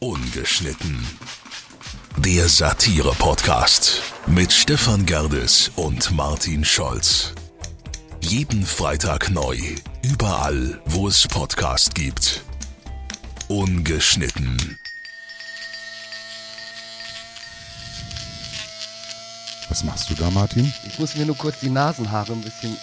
Ungeschnitten. Der Satire-Podcast mit Stefan Gerdes und Martin Scholz. Jeden Freitag neu, überall, wo es Podcast gibt. Ungeschnitten. Was machst du da, Martin? Ich muss mir nur kurz die Nasenhaare ein bisschen...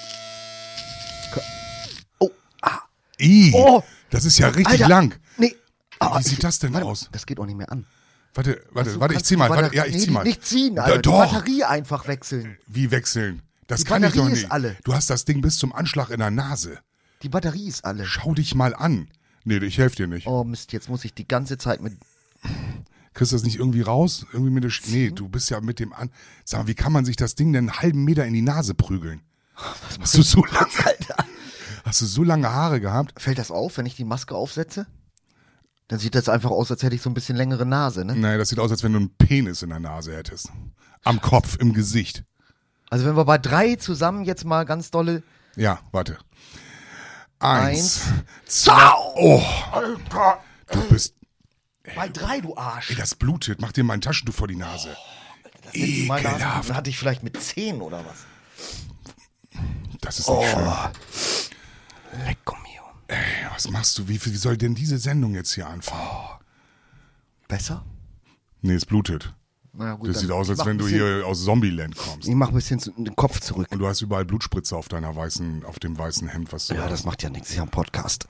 Oh, das ist ja richtig Alter, lang. Nee. Wie sieht das denn aus? Das geht auch nicht mehr an. Warte, Du ich kannst zieh mal. die Warte, ja, ich nee, zieh mal. Nicht ziehen, Alter. Die Doch. Batterie einfach wechseln. Wie wechseln? Das Die kann ich Batterie doch ist nicht. alle. Du hast das Ding bis zum Anschlag in der Nase. Die Batterie ist alle. Schau dich mal an. Nee, ich helfe dir nicht. Oh Mist, jetzt muss ich die ganze Zeit mit... Kriegst du das nicht irgendwie raus? Irgendwie mit der Nee, du bist ja mit dem an. Sag mal, wie kann man sich das Ding denn einen halben Meter in die Nase prügeln? Hast du so lange, Alter. hast du so lange Haare gehabt? Fällt das auf, wenn ich die Maske aufsetze? Dann sieht das einfach aus, als hätte ich so ein bisschen längere Nase, ne? Nee, das sieht aus, als wenn du einen Penis in der Nase hättest. Am Kopf, im Gesicht. Also wenn wir bei 3 zusammen jetzt mal ganz dolle... Ja, warte. 1, 2. Oh, Alter. du bist... Bei 3, du Arsch. Ey, das blutet. Mach dir mal ein Taschentuch vor die Nase. Das sind die mal Ekelhaft. Nasen. Hatte ich vielleicht mit 10 oder was? Das ist nicht schön. Lecco mio. Ey, was machst du? Wie soll denn diese Sendung jetzt hier anfangen? Besser? Nee, es blutet. Na gut, Das dann sieht aus, ich als mach wenn ein du bisschen- hier aus Zombieland kommst. Ich mach ein bisschen den Kopf zurück. Und du hast überall Blutspritze auf deiner auf dem weißen Hemd, was du Ja, hast. das macht ja nichts. Ich habe einen Podcast.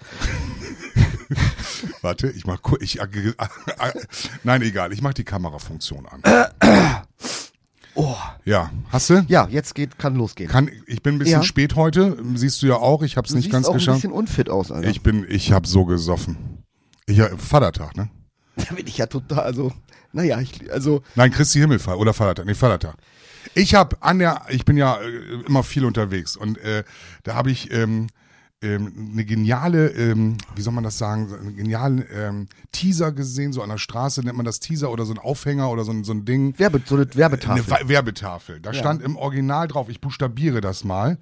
Warte, ich mach kurz. Nein, egal. Ich mach die Kamerafunktion an. Oh. Ja, hast du? Ja, jetzt kann losgehen. Ich bin ein bisschen Ja. spät heute. Siehst du ja auch. Ich hab's Du nicht siehst ganz auch ein geschafft. bisschen unfit aus, Alter. Ich hab so gesoffen. Vatertag, ne? Da bin ich ja total, also, Nein, Christi Himmelfahrt oder Vatertag. Nee, Vatertag. Ich bin ja immer viel unterwegs und da habe ich eine geniale, wie soll man das sagen, einen genialen Teaser gesehen, so an der Straße nennt man das Teaser oder so ein Aufhänger oder so ein Ding. so eine Werbetafel. Eine Werbetafel. Da stand im Original drauf, ich buchstabiere das mal,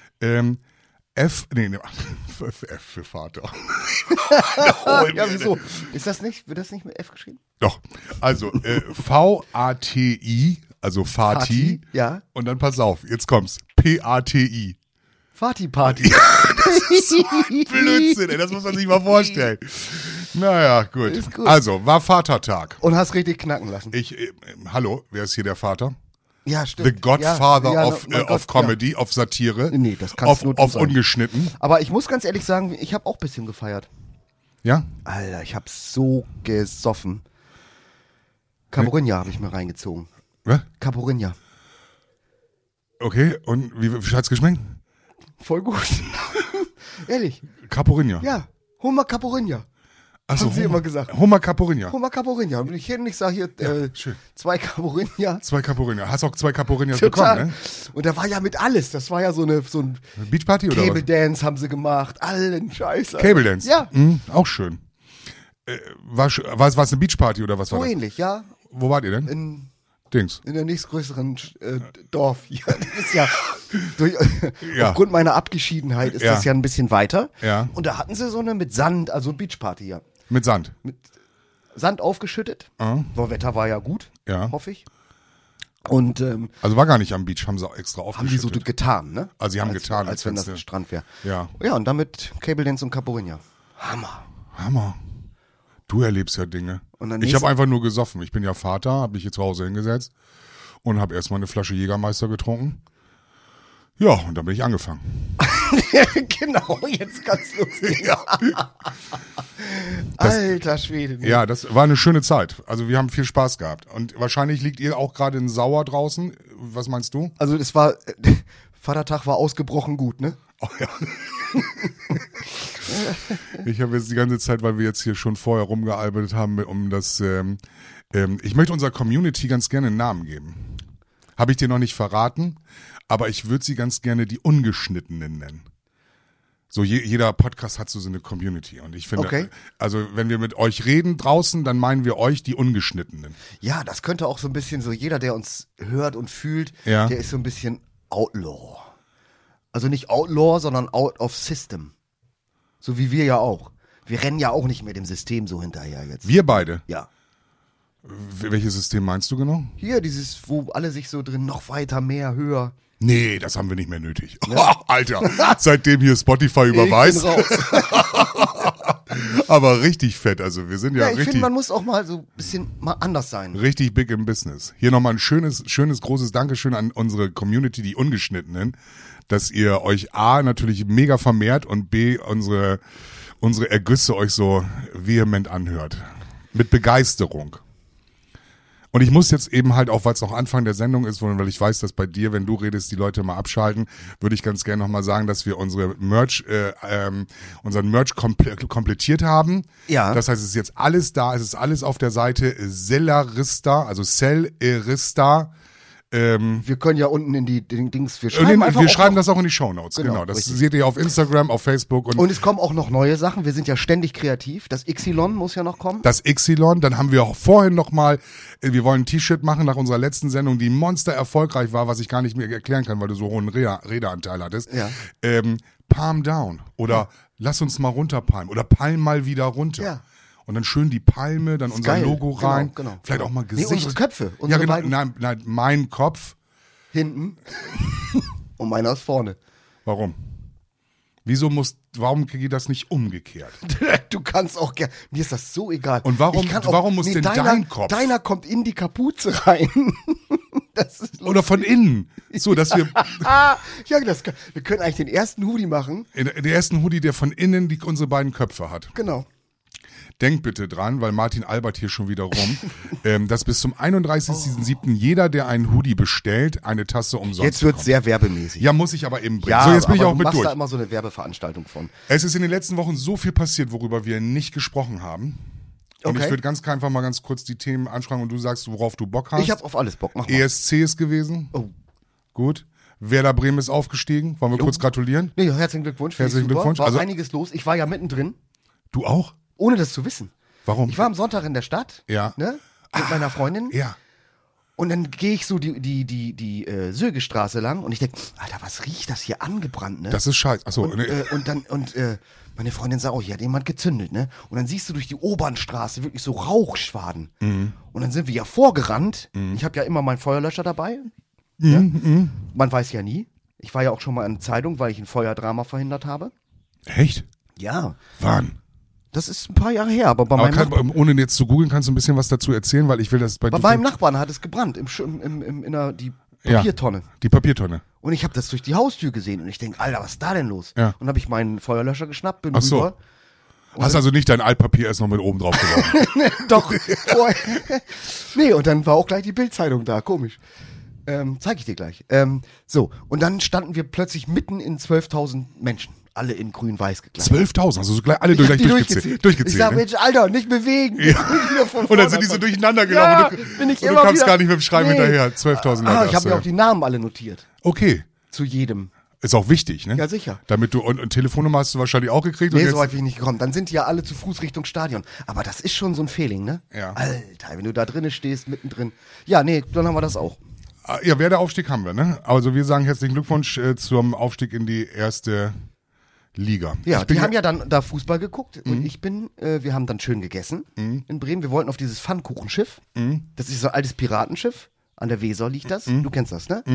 F für Vater. Ja, wieso? Wird das nicht mit F geschrieben? Doch, also V-A-T-I, also Fati, Fati, ja. und dann pass auf, jetzt kommt's, P-A-T-I. Party. Blödsinn, ey, das muss man sich mal vorstellen. Naja, gut. Ist gut. Also, war Vatertag. Und hast richtig knacken lassen. Hallo, wer ist hier der Vater? Ja, stimmt. The Godfather Ja, of mein Gott, Comedy, of Satire. Nee, das kannst nur du auf sein. ungeschnitten. Aber ich muss ganz ehrlich sagen, ich habe auch ein bisschen gefeiert. Ja? Alter, ich habe so gesoffen. Caporinha habe ich mir reingezogen. Was? Caporinha. Okay, und wie hat's geschmeckt? Voll gut. Ehrlich. Caporinha. Ja. Hummer Caporinha. Achso, haben sie immer gesagt. Hummer Caporinha. Hummer Caporinha. Und wenn ich hin, ich sage hier, schön. 2 Caporinha. 2 Caporinha. Hast auch 2 Caporinhas bekommen, ne? Und da war ja mit alles. Das war ja so ein Beachparty oder Cable was? Dance haben sie gemacht. Allen Scheiß. Alter. Cable Dance? Ja. Auch schön. War es eine Beachparty oder was So war das? ähnlich, ja. Wo wart ihr denn? In Dings. der nächstgrößeren Dorf. Ja, das ist ja, Ja. aufgrund meiner Abgeschiedenheit ist Ja. das ja ein bisschen weiter. Ja. Und da hatten sie so eine mit Sand, also Beachparty, ja. Mit Sand. Sand aufgeschüttet. Ah. Das Wetter war ja gut, Ja. hoffe ich. Und Also war gar nicht am Beach, haben sie auch extra haben die so aufgeschüttet. getan, ne? Also sie haben getan, als wenn das wenn's ein Strand wäre. Ja. Ja, und damit Cable Dance und Caporinha. Hammer. Hammer. Du erlebst ja Dinge. Und dann Ich habe nächsten- einfach nur gesoffen. Ich bin ja Vater, habe mich hier zu Hause hingesetzt und habe erstmal eine Flasche Jägermeister getrunken. Ja, und dann bin ich angefangen. Genau, jetzt kann's losgehen. Alter Schwede. Nee. Ja, das war eine schöne Zeit. Also wir haben viel Spaß gehabt. Und wahrscheinlich liegt ihr auch gerade in Sauer draußen. Was meinst du? Also es war, Vatertag war ausgebrochen gut, ne? Oh, ja. Ich habe jetzt die ganze Zeit, weil wir jetzt hier schon vorher rumgearbeitet haben, um das, ich möchte unserer Community ganz gerne einen Namen geben. Habe ich dir noch nicht verraten, aber ich würde sie ganz gerne die Ungeschnittenen nennen. So, jeder Podcast hat so eine Community und ich finde, Okay. also wenn wir mit euch reden draußen, dann meinen wir euch, die Ungeschnittenen. Ja, das könnte auch so ein bisschen so, jeder, der uns hört und fühlt, Ja. der ist so ein bisschen Outlaw. Also nicht Outlaw, sondern out of system. So wie wir ja auch. Wir rennen ja auch nicht mehr dem System so hinterher jetzt. Wir beide. Ja. Welches System meinst du genau? Hier, dieses, wo alle sich so drin noch weiter, mehr, höher. Nee, das haben wir nicht mehr nötig. Ja. Alter, seitdem hier Spotify überweist. Aber richtig fett, also wir sind ja ich richtig... finde, man muss auch mal so ein bisschen mal anders sein. Richtig big im Business. Hier nochmal ein schönes, großes Dankeschön an unsere Community, die Ungeschnittenen, dass ihr euch A, natürlich mega vermehrt und B, unsere Ergüsse euch so vehement anhört. Mit Begeisterung. Und ich muss jetzt eben halt auch, weil es noch Anfang der Sendung ist, weil ich weiß, dass bei dir, wenn du redest, die Leute mal abschalten, würde ich ganz gerne nochmal sagen, dass wir unseren Merch komplettiert haben. Ja. Das heißt, es ist jetzt alles da, es ist alles auf der Seite Sellerista, also Sellerista. Wir können ja unten in die Dings, Wir schreiben das auch in die Shownotes, genau. Das richtig. seht ihr auf Instagram, auf Facebook. Und es kommen auch noch neue Sachen, wir sind ja ständig kreativ. Das Xylon muss ja noch kommen. Das Xylon, dann haben wir vorhin nochmal, wir wollen ein T-Shirt machen nach unserer letzten Sendung, die monster erfolgreich war, was ich gar nicht mehr erklären kann, weil du so hohen Redeanteil hattest. Ja. Palm down oder lass uns mal runterpalmen oder palm mal wieder runter. Ja. Und dann schön die Palme, dann unser geil. Logo rein. Genau. Vielleicht auch mal Gesicht. unsere Köpfe. Ja, genau. Beiden Nein, mein Kopf. hinten und meiner ist vorne. Warum? Warum geht das nicht umgekehrt? Du kannst auch gerne, mir ist das so egal. Und warum muss denn dein Kopf? Deiner kommt in die Kapuze rein. Das ist Oder von innen. So, dass wir. ja, wir können eigentlich den ersten Hoodie machen. Den ersten Hoodie, der von innen unsere beiden Köpfe hat. Genau. Denkt bitte dran, weil Martin albert hier schon wieder rum, dass bis zum 31.07. jeder, der einen Hoodie bestellt, eine Tasse umsonst Jetzt wird bekommt. sehr werbemäßig. Ja, muss ich aber eben bringen. Ja, so, jetzt bin ich auch du mit machst durch. da immer so eine Werbeveranstaltung von. Es ist in den letzten Wochen so viel passiert, worüber wir nicht gesprochen haben. Und Okay. ich würde ganz einfach mal ganz kurz die Themen anschreiben und du sagst, worauf du Bock hast. Ich habe auf alles Bock. Mach mal. ESC ist gewesen. Oh. Gut. Werder Bremen ist aufgestiegen. Wollen wir kurz gratulieren? Nee, herzlichen Glückwunsch. Finde ich Herzlichen super. Glückwunsch. War Also- einiges los. Ich war ja mittendrin, Du auch? ohne das zu wissen. Warum? Ich war am Sonntag in der Stadt, Ja. ne, mit meiner Freundin. Ja. Und dann gehe ich so die Sögestraße lang und ich denke, Alter, was riecht das hier angebrannt, ne? Das ist scheiße. Achso, Und, meine Freundin sagt, oh, hier hat jemand gezündet, ne? Und dann siehst du durch die Obernstraße wirklich so Rauchschwaden. Mhm. Und dann sind wir ja vorgerannt. Ich habe ja immer meinen Feuerlöscher dabei. Ne? Man weiß ja nie. Ich war ja auch schon mal in der Zeitung, weil ich ein Feuerdrama verhindert habe. Echt? Ja. Wann? Das ist ein paar Jahre her, aber bei Aber meinem Nachbarn, ohne jetzt zu googeln, kannst du ein bisschen was dazu erzählen, weil ich will das bei bei dir. meinem Nachbarn hat es gebrannt, die Papiertonne. Die Papiertonne. Und ich habe das durch die Haustür gesehen und ich denke, Alter, was ist da denn los? Ja. Und habe ich meinen Feuerlöscher geschnappt, bin Ach so. rüber. Hast also nicht dein Altpapier erst noch mit oben drauf geworfen? Doch. Vorher. Nee, und dann war auch gleich die Bildzeitung da, komisch. Zeig ich dir gleich. So, und dann standen wir plötzlich mitten in 12.000 Menschen. Alle in grün-weiß gekleidet. 12.000, also so gleich alle Ich hab die durchgezählt. Ich sag, Ne? Mensch, Alter, nicht bewegen. Und dann sind die so durcheinander gelaufen. Ja, und du, bin ich und du immer kamst wieder- gar nicht mit dem Schreiben Nee. hinterher. 12.000 Leute. Ich hast habe du, mir auch die Namen alle notiert. Okay, Zu jedem. ist auch wichtig, ne? Ja, sicher. Damit du, und Telefonnummer hast du wahrscheinlich auch gekriegt. Nee, und jetzt, so weit bin ich nicht gekommen. Dann sind die ja alle zu Fuß Richtung Stadion. Aber das ist schon so ein Feeling, ne? Ja. Alter, wenn du da drinnen stehst, mittendrin. Ja, nee, dann haben wir das auch. Ja, wer der Aufstieg haben wir, ne? Also wir sagen herzlichen Glückwunsch zum Aufstieg in die erste Liga. Ja, Ich bin die haben ja dann da Fußball geguckt und wir haben dann schön gegessen in Bremen. Wir wollten auf dieses Pfannkuchenschiff. Das ist so ein altes Piratenschiff. An der Weser liegt das. Du kennst das, ne?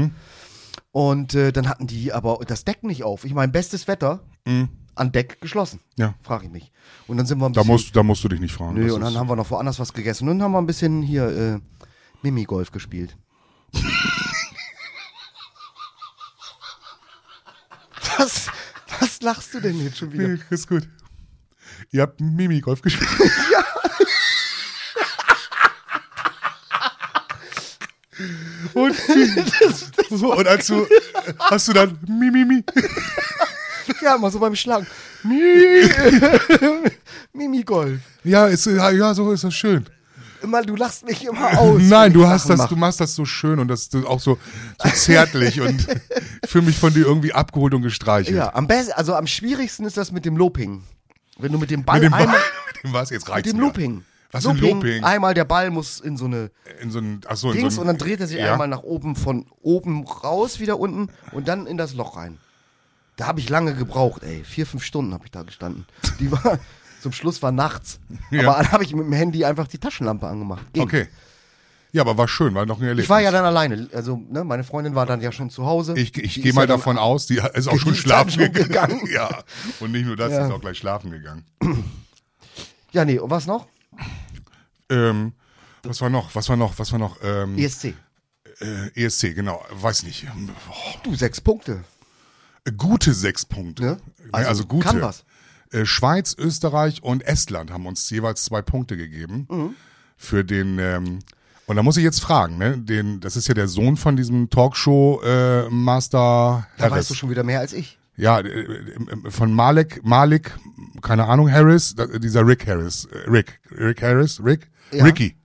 Und dann hatten die aber das Deck nicht auf. Ich meine, bestes Wetter, an Deck geschlossen. Ja. Frage ich mich. Und dann sind wir ein Da bisschen... musst du dich nicht fragen. Nö, Das und dann ist- haben wir noch woanders was gegessen. Und dann haben wir ein bisschen hier Mimigolf gespielt. Was lachst du denn jetzt schon wieder? Nee, ist gut. Ihr habt Mimi-Golf gespielt. Und als du, hast du dann Mimimi. Ja, mal so beim Schlagen. Mimigolf. Ja, so ist das schön. Immer, du lachst mich immer aus. Nein, wenn du ich hast Sachen das, mache. du machst das so schön und das auch so zärtlich und ich fühle mich von dir irgendwie abgeholt und gestreichelt. Ja, am besten, also am schwierigsten ist das mit dem Looping. Wenn du mit dem Ball Mit dem einmal... mit dem was? Jetzt reicht's Mit dem mir. Looping. Was für ein Looping? Einmal der Ball muss in so eine In so ein, ach so, in Dings so und dann dreht er sich ja. einmal nach oben, von oben raus, wieder unten und dann in das Loch rein. Da habe ich lange gebraucht, ey. 4-5 Stunden habe ich da gestanden. Die war, Zum Schluss war nachts. Ja. Aber dann habe ich mit dem Handy einfach die Taschenlampe angemacht. Ging. Okay. Ja, aber war schön, war noch ein Erlebnis. Ich war ja dann alleine. Also, ne, meine Freundin war dann ja schon zu Hause. Ich gehe mal davon aus, die ist auch schon schlafen gegangen. Ja. Und nicht nur das, die ist auch gleich schlafen gegangen. Ja, nee, und was noch? Was war noch? ESC. ESC, genau. Weiß nicht. Du, 6 Punkte. Gute 6 Punkte. Ne? Also gute. Kann was. Schweiz, Österreich und Estland haben uns jeweils 2 Punkte gegeben. Für den, und da muss ich jetzt fragen, ne? Das ist ja der Sohn von diesem Talkshow-Master Da weißt du schon wieder mehr als ich. Ja, von Malik, keine Ahnung, Harris, dieser Rick Harris. Rick Harris? Ja. Ricky.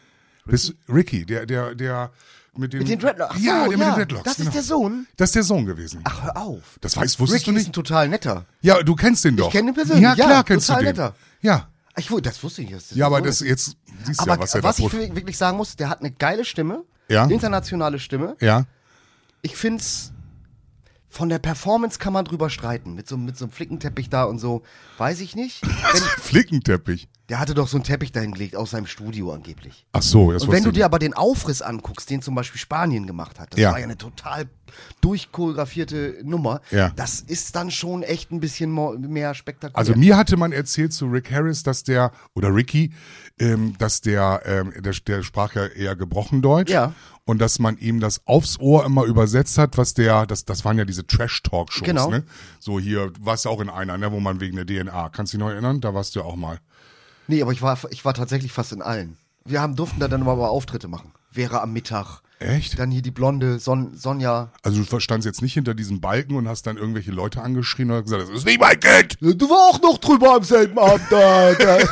Ricky, der mit den Dreadlocks. Ach so, ja, der mit den Dreadlocks. Das genau. ist der Sohn? Das ist der Sohn gewesen. Ach, hör auf. Das wusstest Ricky du nicht? ist ein total netter. Ja, du kennst den doch. Ich kenne ihn persönlich. Ja, klar kennst du total den. netter. Ja. Das wusste ich jetzt. Ja, aber das jetzt siehst du aber ja, was er was da ich wirklich sagen muss, der hat eine geile Stimme. Ja. Internationale Stimme. Ja. Ich find's, von der Performance kann man drüber streiten. Mit so einem Flickenteppich da und so. Weiß ich nicht. Flickenteppich. Der hatte doch so einen Teppich dahingelegt aus seinem Studio angeblich. Ach so, das Und wenn du wusste dir aber den Aufriss anguckst, den zum Beispiel Spanien gemacht hat, das Ja. war ja eine total durchchoreografierte Nummer. Ja. Das ist dann schon echt ein bisschen mehr spektakulär. Also mir hatte man erzählt zu Rick Harris, dass Ricky, dass der sprach ja eher gebrochen Deutsch. Ja. Und dass man ihm das aufs Ohr immer übersetzt hat, das waren ja diese Trash-Talk-Shows, Genau. ne? So hier, warst du auch in einer, ne, wo man wegen der DNA, kannst du dich noch erinnern? Da warst du ja auch mal. Nee, aber ich war tatsächlich fast in allen. Wir durften da dann aber Auftritte machen. Vera am Mittag. Echt? Dann hier die blonde Sonja. Also du standst jetzt nicht hinter diesem Balken und hast dann irgendwelche Leute angeschrien und gesagt, das ist nicht mein Kind! Du war auch noch drüber am selben Abend da.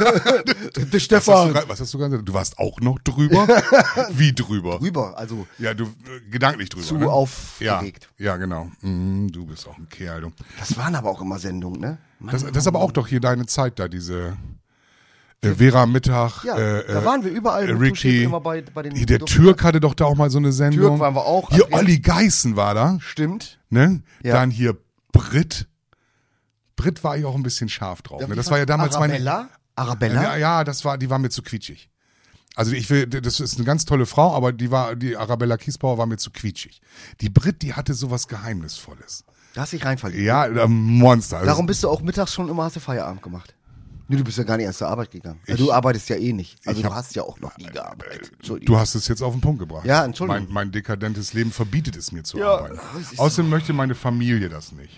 Der Stefan. Was hast du gerade gesagt? Du warst auch noch drüber? Wie drüber? Drüber, also Ja, du gedanklich drüber. zu ne? aufgeregt. Ja, genau. Du bist auch ein Kerl, du. Das waren aber auch immer Sendungen, ne? Das ist aber auch doch hier deine Zeit da, diese Vera am Mittag, Ja, da waren wir überall mit Tuschi Ricky, immer bei den der Türk hatte doch da auch mal so eine Sendung. Türk waren wir auch. Hier Adrian. Olli Geißen war da, Stimmt. ne? Ja. Dann hier Britt. Britt war ich auch ein bisschen scharf drauf. Ne? Das war ja damals Arabella? Ja, die war mir zu quietschig. Also das ist eine ganz tolle Frau, aber die Arabella Kiesbauer war mir zu quietschig. Die Britt, die hatte sowas Geheimnisvolles. Da hast du dich reinverliebt. Ja, Monster. Also, Darum bist du auch mittags schon immer, hast du Feierabend gemacht. Nee, du bist ja gar nicht erst zur Arbeit gegangen. Du arbeitest ja eh nicht. Also du hast ja auch noch nie gearbeitet. Entschuldigung. du hast es jetzt auf den Punkt gebracht. Ja, Entschuldigung. Mein dekadentes Leben verbietet es mir zu Ja, arbeiten. richtig Außerdem möchte meine Familie das nicht.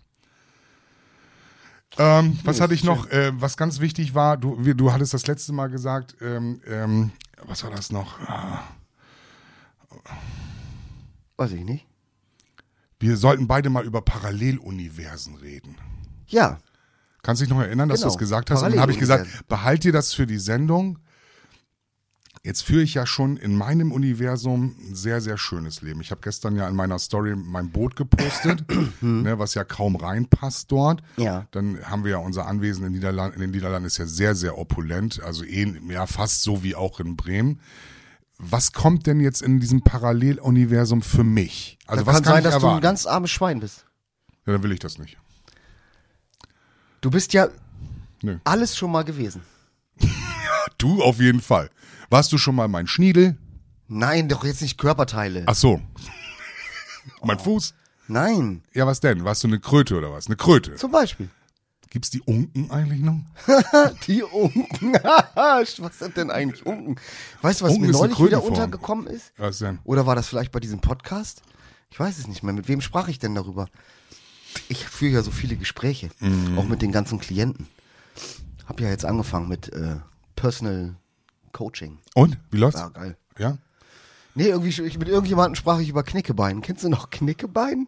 Was hatte ich noch? Was ganz wichtig war, du hattest das letzte Mal gesagt, was war das noch? Weiß ich nicht. Wir sollten beide mal über Paralleluniversen reden. Ja. Kannst du dich noch erinnern, dass Genau. du es gesagt hast? Und dann habe ich gesagt, Paralleluniversen. behalt dir das für die Sendung. Jetzt führe ich ja schon in meinem Universum ein sehr, sehr schönes Leben. Ich habe gestern ja in meiner Story mein Boot gepostet, ne, was ja kaum reinpasst dort. Ja. Dann haben wir ja unser Anwesen in den Niederlanden ist ja sehr, sehr opulent, also fast so wie auch in Bremen. Was kommt denn jetzt in diesem Paralleluniversum für mich? Also Da was kann kann sein, ich dass du erwarten? ein ganz armes Schwein bist. Ja, dann will ich das nicht. Du bist ja Nö. alles schon mal gewesen. Du auf jeden Fall. Warst du schon mal mein Schniedel? Nein, doch jetzt nicht Körperteile. Ach so. Mein Fuß? Nein, Ja, was denn? Warst du eine Kröte oder was? Eine Kröte. zum Beispiel. Gibt's die Unken eigentlich noch? Die Unken. Was sind denn eigentlich Unken? Weißt du, was Unken mir ist eine neulich wieder Krötenform. untergekommen ist? Was denn? Oder war das vielleicht bei diesem Podcast? Ich weiß es nicht mehr. Mit wem sprach ich denn darüber? Ich führe ja so viele Gespräche, auch mit den ganzen Klienten. Hab ja jetzt angefangen mit Personal Coaching. Und? Wie läuft's? Ja, geil. Ja? Nee, irgendwie mit irgendjemandem sprach ich über Knickebein. Kennst du noch Knickebein?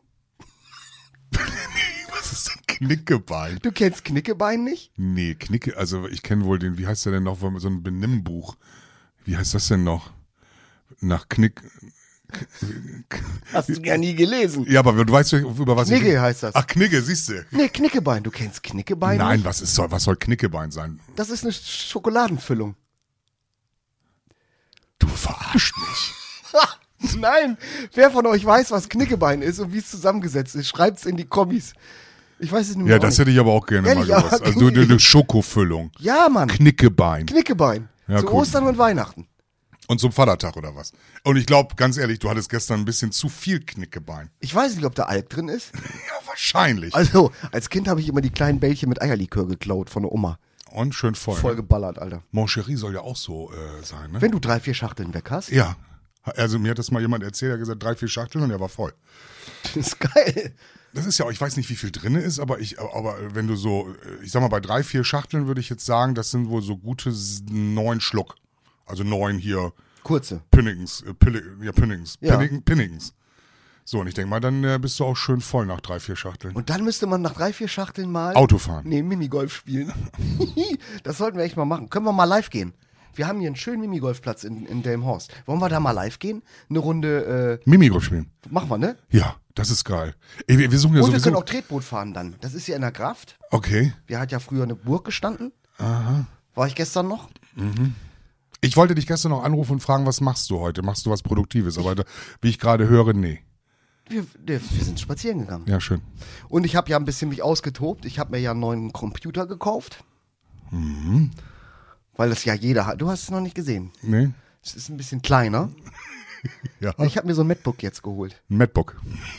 Was ist denn Knickebein? Du kennst Knickebein nicht? Nee, also ich kenne wohl den, wie heißt der denn noch, so ein Benimmbuch. Wie heißt das denn noch? Nach Hast du ja nie gelesen. Ja, aber du weißt ja, über was Knigge heißt das. Ach, Knigge, siehst du. Nee, Knickebein. Du kennst Knickebein Nein, nicht? was soll Knickebein sein? Das ist eine Schokoladenfüllung. Du verarscht mich. Nein, wer von euch weiß, was Knickebein ist und wie es zusammengesetzt ist, schreibt's in die Kommis. Ich weiß es nicht Ja, mehr. das hätte ich aber auch gerne Ehrlich, mal gewusst. aber- Also eine Schokofüllung. Ja, Mann. Knickebein. Knickebein. Ja, Zu cool. Ostern und Weihnachten. Und zum Vatertag oder was? Und ich glaube, ganz ehrlich, du hattest gestern ein bisschen zu viel Knickebein. Ich weiß nicht, ob da Alk drin ist. Ja, wahrscheinlich. Also, als Kind habe ich immer die kleinen Bällchen mit Eierlikör geklaut von der Oma. Und schön voll. Voll geballert, Alter. Mon Chéri soll ja auch so sein, ne? Wenn du 3, 4 Schachteln weg hast, Ja. Also mir hat das mal jemand erzählt, er hat gesagt 3, 4 Schachteln und er war voll. das ist geil. Das ist ja, ich weiß nicht, wie viel drin ist, aber wenn du so, ich sag mal, bei 3, 4 Schachteln würde ich jetzt sagen, das sind wohl so gute 9 Schluck. Also 9 hier Kurze. Pinnings. Ja. Pinnings. So, und ich denke mal, dann bist du auch schön voll nach 3, 4 Schachteln. Und dann müsste man nach 3, 4 Schachteln mal Autofahren. Nee, Minigolf spielen. Das sollten wir echt mal machen. Können wir mal live gehen? Wir haben hier einen schönen Minigolfplatz in Delmenhorst. Wollen wir da mal live gehen? Eine Runde, Mimigolf spielen. machen wir, ne? Ja, das ist geil. Ey, wir suchen ja Und wir können sowieso. auch Tretboot fahren dann. Das ist hier in der Graft. Okay. Wir hat ja früher eine Burg gestanden. Aha. War ich gestern noch? Ich wollte dich gestern noch anrufen und fragen, was machst du heute? Machst du was Produktives? Aber wie ich gerade höre, nee. Wir sind spazieren gegangen. Ja, schön. Und ich habe ja ein bisschen mich ausgetobt. Ich habe mir ja einen neuen Computer gekauft. Weil das ja jeder hat. Du hast es noch nicht gesehen. Nee? Es ist ein bisschen kleiner. Ja. Ich habe mir so ein MacBook jetzt geholt. Ein MacBook.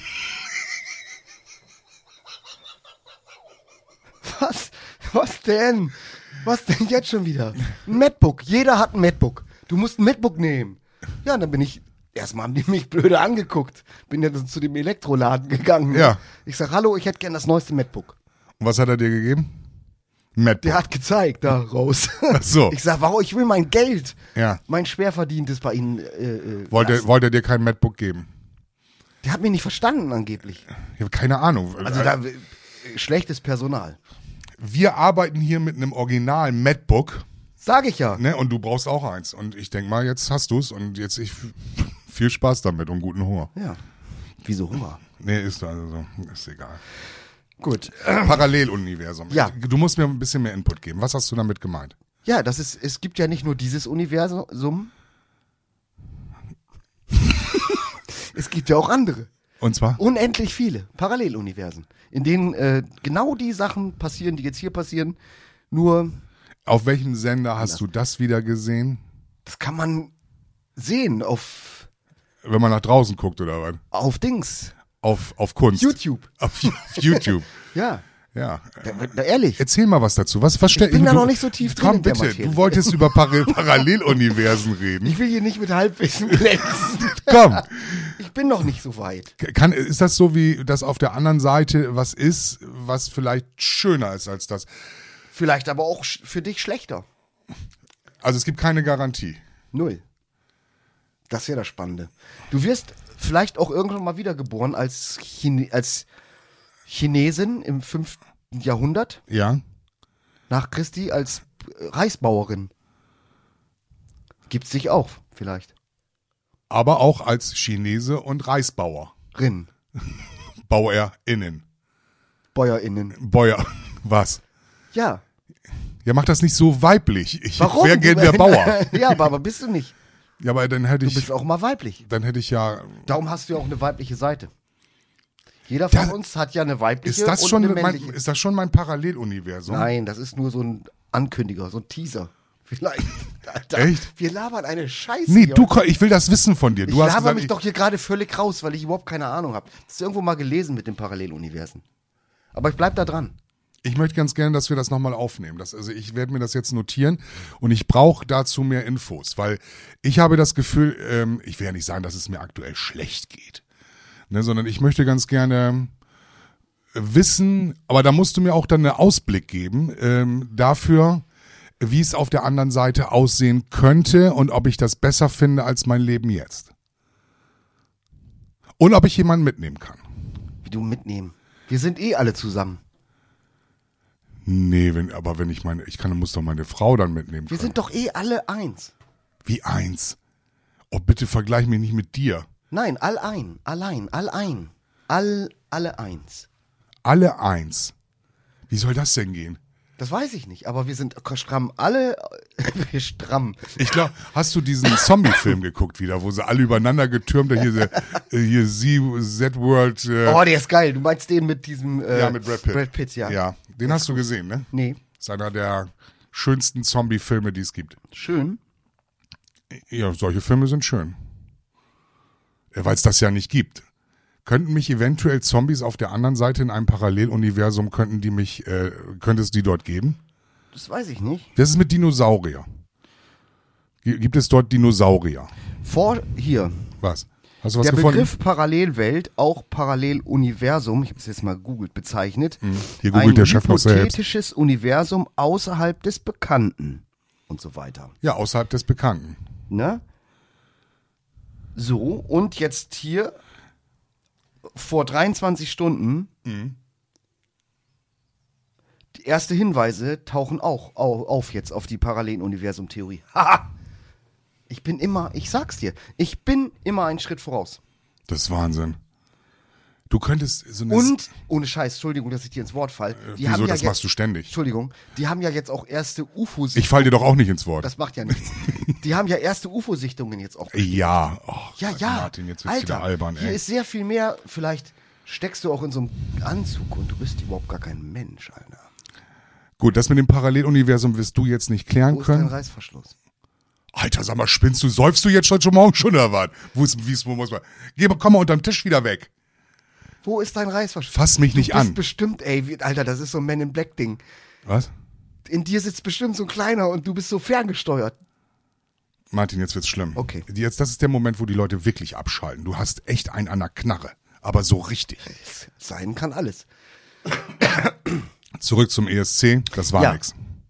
Was? Was denn? Was denn jetzt schon wieder? Ein MacBook. Jeder hat ein MacBook. Du musst ein MacBook nehmen. Ja, und dann bin ich. Erstmal haben die mich blöde angeguckt. Bin ja zu dem Elektroladen gegangen. Ja. Ich sag, hallo, ich hätte gern das neueste MacBook. Und was hat er dir gegeben? MacBook. Der hat gezeigt, da raus. Ach so. Ich sag, warum? Ich will mein Geld. Ja. Mein schwer verdientes bei Ihnen. Wollte er dir kein MacBook geben? Der hat mich nicht verstanden, angeblich. Ich habe keine Ahnung. Also da schlechtes Personal. Wir arbeiten hier mit einem Original MacBook, Sag ich ja. ne? Und du brauchst auch eins. Und ich denke mal, jetzt hast du's und jetzt viel Spaß damit und guten Hunger. Ja. Wieso Hunger? Nee, ist also so. Ist egal. Gut. Paralleluniversum. Ja. Du musst mir ein bisschen mehr Input geben. Was hast du damit gemeint? Ja, es gibt ja nicht nur dieses Universum. Es gibt ja auch andere. Und zwar? Unendlich viele Paralleluniversen, in denen genau die Sachen passieren, die jetzt hier passieren. Nur, Auf welchem Sender hast du das wieder gesehen? das kann man sehen auf Wenn man nach draußen guckt oder was? Dings. Auf Kunst. YouTube. Auf YouTube. Ja. Ja. Da ehrlich. Erzähl mal was dazu. Was Ich bin da noch nicht so tief drin Komm in der bitte, Materie. du wolltest über Paralleluniversen reden. Ich will hier nicht mit Halbwissen glänzen. Komm. Ich bin noch nicht so weit. Ist das so, wie das auf der anderen Seite was ist, was vielleicht schöner ist als das? Vielleicht aber auch für dich schlechter. Also es gibt keine Garantie. Null. Das ist ja das Spannende. Du wirst vielleicht auch irgendwann mal wiedergeboren als Chinesin im 5. Jahrhundert Ja. nach Christi als Reisbauerin. Gibt's dich auch, vielleicht. Aber auch als Chinese und Reisbauer. Rin. BauerInnen. BäuerInnen. Bäuer. Was? Ja. Ja, mach das nicht so weiblich. Ich Warum? wäre gern der Bauer. Ja, aber bist du nicht. Ja, aber dann hätte Du ich, bist auch mal weiblich. dann hätte ich ja. Darum hast du ja auch eine weibliche Seite. Jeder von uns hat ja eine weibliche Ist das und schon eine mein, männliche. ist das schon mein Paralleluniversum? Nein, das ist nur so ein Ankündiger, so ein Teaser. Vielleicht. Alter, Echt? Wir labern eine Scheiße. Nee, hier. ich will das wissen von dir. Du Ich hast laber gesagt, mich doch hier gerade völlig raus, weil ich überhaupt keine Ahnung habe. Das ist irgendwo mal gelesen mit den Paralleluniversen. Aber ich bleib da dran. ich möchte ganz gerne, dass wir das nochmal aufnehmen. Also ich werde mir das jetzt notieren und ich brauche dazu mehr Infos, weil ich habe das Gefühl, ich will ja nicht sagen, dass es mir aktuell schlecht geht, ne, sondern ich möchte ganz gerne wissen, aber da musst du mir auch dann einen Ausblick geben dafür, wie es auf der anderen Seite aussehen könnte und ob ich das besser finde als mein Leben jetzt. Und ob ich jemanden mitnehmen kann. Wie du mitnehmen. Wir sind eh alle zusammen. Nee, wenn ich muss doch meine Frau dann mitnehmen Wir können. sind doch eh alle eins. Wie eins? Oh, bitte vergleich mich nicht mit dir. Nein, alle eins. Alle eins. Alle eins. Wie soll das denn gehen? Das weiß ich nicht, aber wir sind stramm alle, wir stramm. Ich glaube, hast du diesen Zombie-Film geguckt wieder, wo sie alle übereinander getürmt, hier Z-World. Oh, der ist geil. Du meinst den mit diesem ja, mit Brad Pitt. Brad Pitt, ja. Ja, den hast du gesehen, ne? Nee. Das ist einer der schönsten Zombie-Filme, die es gibt. Schön. Ja, solche Filme sind schön. Weil es das ja nicht gibt. Könnten mich eventuell Zombies auf der anderen Seite in einem Paralleluniversum, könnte es die dort geben? Das weiß ich nicht. Das ist mit Dinosaurier. Gibt es dort Dinosaurier? Hier. Was? Hast du was Der gefunden? Begriff Parallelwelt, auch Paralleluniversum, ich habe es jetzt mal googelt bezeichnet. Hier googelt der Chef noch selbst. Ein hypothetisches Universum außerhalb des Bekannten und so weiter. Ja, außerhalb des Bekannten. Ne? So, und jetzt hier vor 23 Stunden die ersten Hinweise tauchen auch auf jetzt auf die Paralleluniversum-Theorie. Haha! Ich sag's dir, ich bin immer einen Schritt voraus. Das ist Wahnsinn. Du könntest so eine... Und, ohne Scheiß, Entschuldigung, dass ich dir ins Wort falle. Wieso, das machst du ständig. Entschuldigung, die haben ja jetzt auch erste UFO-Sichtungen. Ich fall dir doch auch nicht ins Wort. Das macht ja nichts. Die haben ja erste UFO-Sichtungen jetzt auch. Ja. Oh, ja. Martin, jetzt wird's wieder albern, hier ist sehr viel mehr, vielleicht steckst du auch in so einem Anzug und du bist überhaupt gar kein Mensch, Alter. Gut, das mit dem Paralleluniversum wirst du jetzt nicht klären können. Wo ist dein Reißverschluss? Alter, sag mal, spinnst du? Säufst du jetzt schon morgen schon oder was? Wo muss man? Komm mal unterm Tisch wieder weg. Wo ist dein Reißverschluss? Fass mich nicht an. Du bist bestimmt, Alter, das ist so ein Man in Black Ding. Was? In dir sitzt bestimmt so ein kleiner und du bist so ferngesteuert. Martin, jetzt wird's schlimm. Okay. Das ist der Moment, wo die Leute wirklich abschalten. Du hast echt einen an der Knarre. Aber so richtig. Sein kann alles. Zurück zum ESC. Das war nix.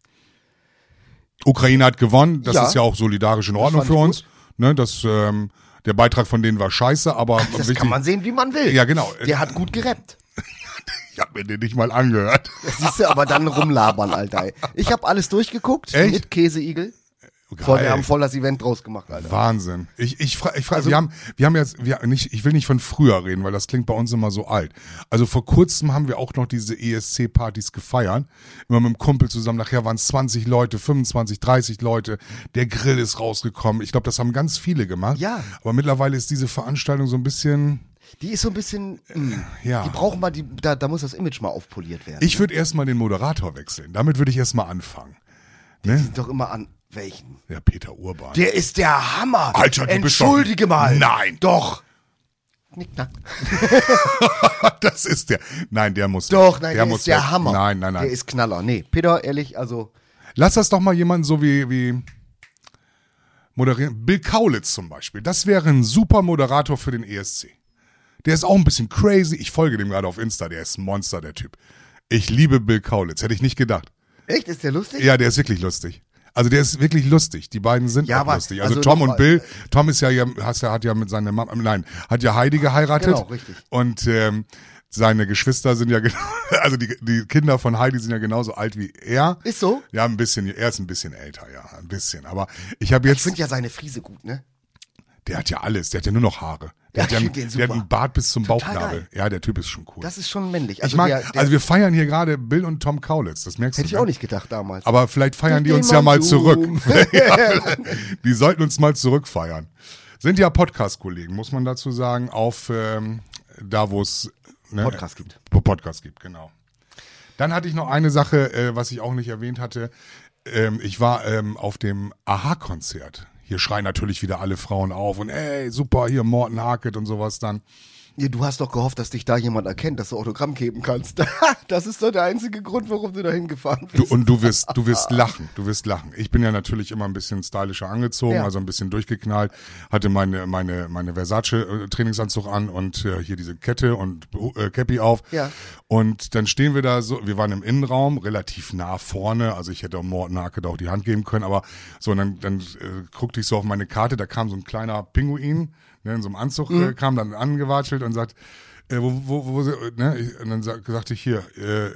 Ukraine hat gewonnen. Das ist ja auch solidarisch in Ordnung für uns. Ne, der Beitrag von denen war scheiße, aber... Das kann man sehen, wie man will. Ja, genau. Der hat gut gerappt. Ich hab mir den nicht mal angehört. Das siehst du aber dann rumlabern, Alter. Ich habe alles durchgeguckt. Echt? Mit Käseigel. Wir haben voll das Event draus gemacht, Alter. Wahnsinn. Ich frage, also, wir haben jetzt, ich will nicht von früher reden, weil das klingt bei uns immer so alt. Also vor kurzem haben wir auch noch diese ESC-Partys gefeiert. Immer mit einem Kumpel zusammen. Nachher waren es 20 Leute, 25, 30 Leute. Der Grill ist rausgekommen. Ich glaube, das haben ganz viele gemacht. Ja. Aber mittlerweile ist diese Veranstaltung so ein bisschen... Die ist so ein bisschen, ja. Die brauchen mal, da muss das Image mal aufpoliert werden. Ich würde erstmal den Moderator wechseln. Damit würde ich erstmal anfangen. Ne? Die sind doch immer an welchen? Ja, Peter Urban. Der ist der Hammer. Alter, du Entschuldige bist doch... mal. Nein. Doch. Knickknack. Das ist der. Nein, der muss. Doch, nein, der ist der weg. Hammer. Nein. Der ist Knaller. Nee, Peter, ehrlich, also... Lass das doch mal jemanden so wie moderieren. Bill Kaulitz zum Beispiel. Das wäre ein super Moderator für den ESC. Der ist auch ein bisschen crazy. Ich folge dem gerade auf Insta. Der ist ein Monster, der Typ. Ich liebe Bill Kaulitz. Hätte ich nicht gedacht. Echt? Ist der lustig? Ja, der ist wirklich lustig. Also der ist wirklich lustig. Die beiden sind auch lustig. Also Tom und Bill. Tom ist hat ja mit seiner Mama, hat ja Heidi geheiratet. Genau, richtig. Und seine Geschwister sind ja genau, also die Kinder von Heidi sind ja genauso alt wie er. Ist so? Ja, ein bisschen. Er ist ein bisschen älter, ja, ein bisschen. Aber ich finde ja seine Friese gut, ne? Der hat ja alles. Der hat ja nur noch Haare. Der hat einen Bart bis zum Bauchnabel. Geil. Ja, der Typ ist schon cool. Das ist schon männlich. Also, also wir feiern hier gerade Bill und Tom Kaulitz. Das merkst du. Hätte ich auch nicht gedacht damals. Aber vielleicht feiern die uns ja mal zurück. Ja, die sollten uns mal zurückfeiern. Sind ja Podcast-Kollegen, muss man dazu sagen, auf da, wo es Podcast gibt. Podcast gibt, genau. Dann hatte ich noch eine Sache, was ich auch nicht erwähnt hatte. Ich war auf dem Aha-Konzert. Hier schreien natürlich wieder alle Frauen auf und ey, super, hier Morten Harket und sowas dann. Ja, du hast doch gehofft, dass dich da jemand erkennt, dass du Autogramm geben kannst. Das ist doch der einzige Grund, warum du da hingefahren bist. Du wirst lachen, Ich bin ja natürlich immer ein bisschen stylischer angezogen, also ein bisschen durchgeknallt, hatte meine Versace-Trainingsanzug an und hier diese Kette und Cappy auf. Ja. Und dann stehen wir da so, wir waren im Innenraum, relativ nah vorne, also ich hätte auch Morten Harket auch die Hand geben können, aber so, und dann guckte ich so auf meine Karte, da kam so ein kleiner Pinguin, in so einem Anzug, kam dann angewatschelt und sagt, und dann sagte ich hier,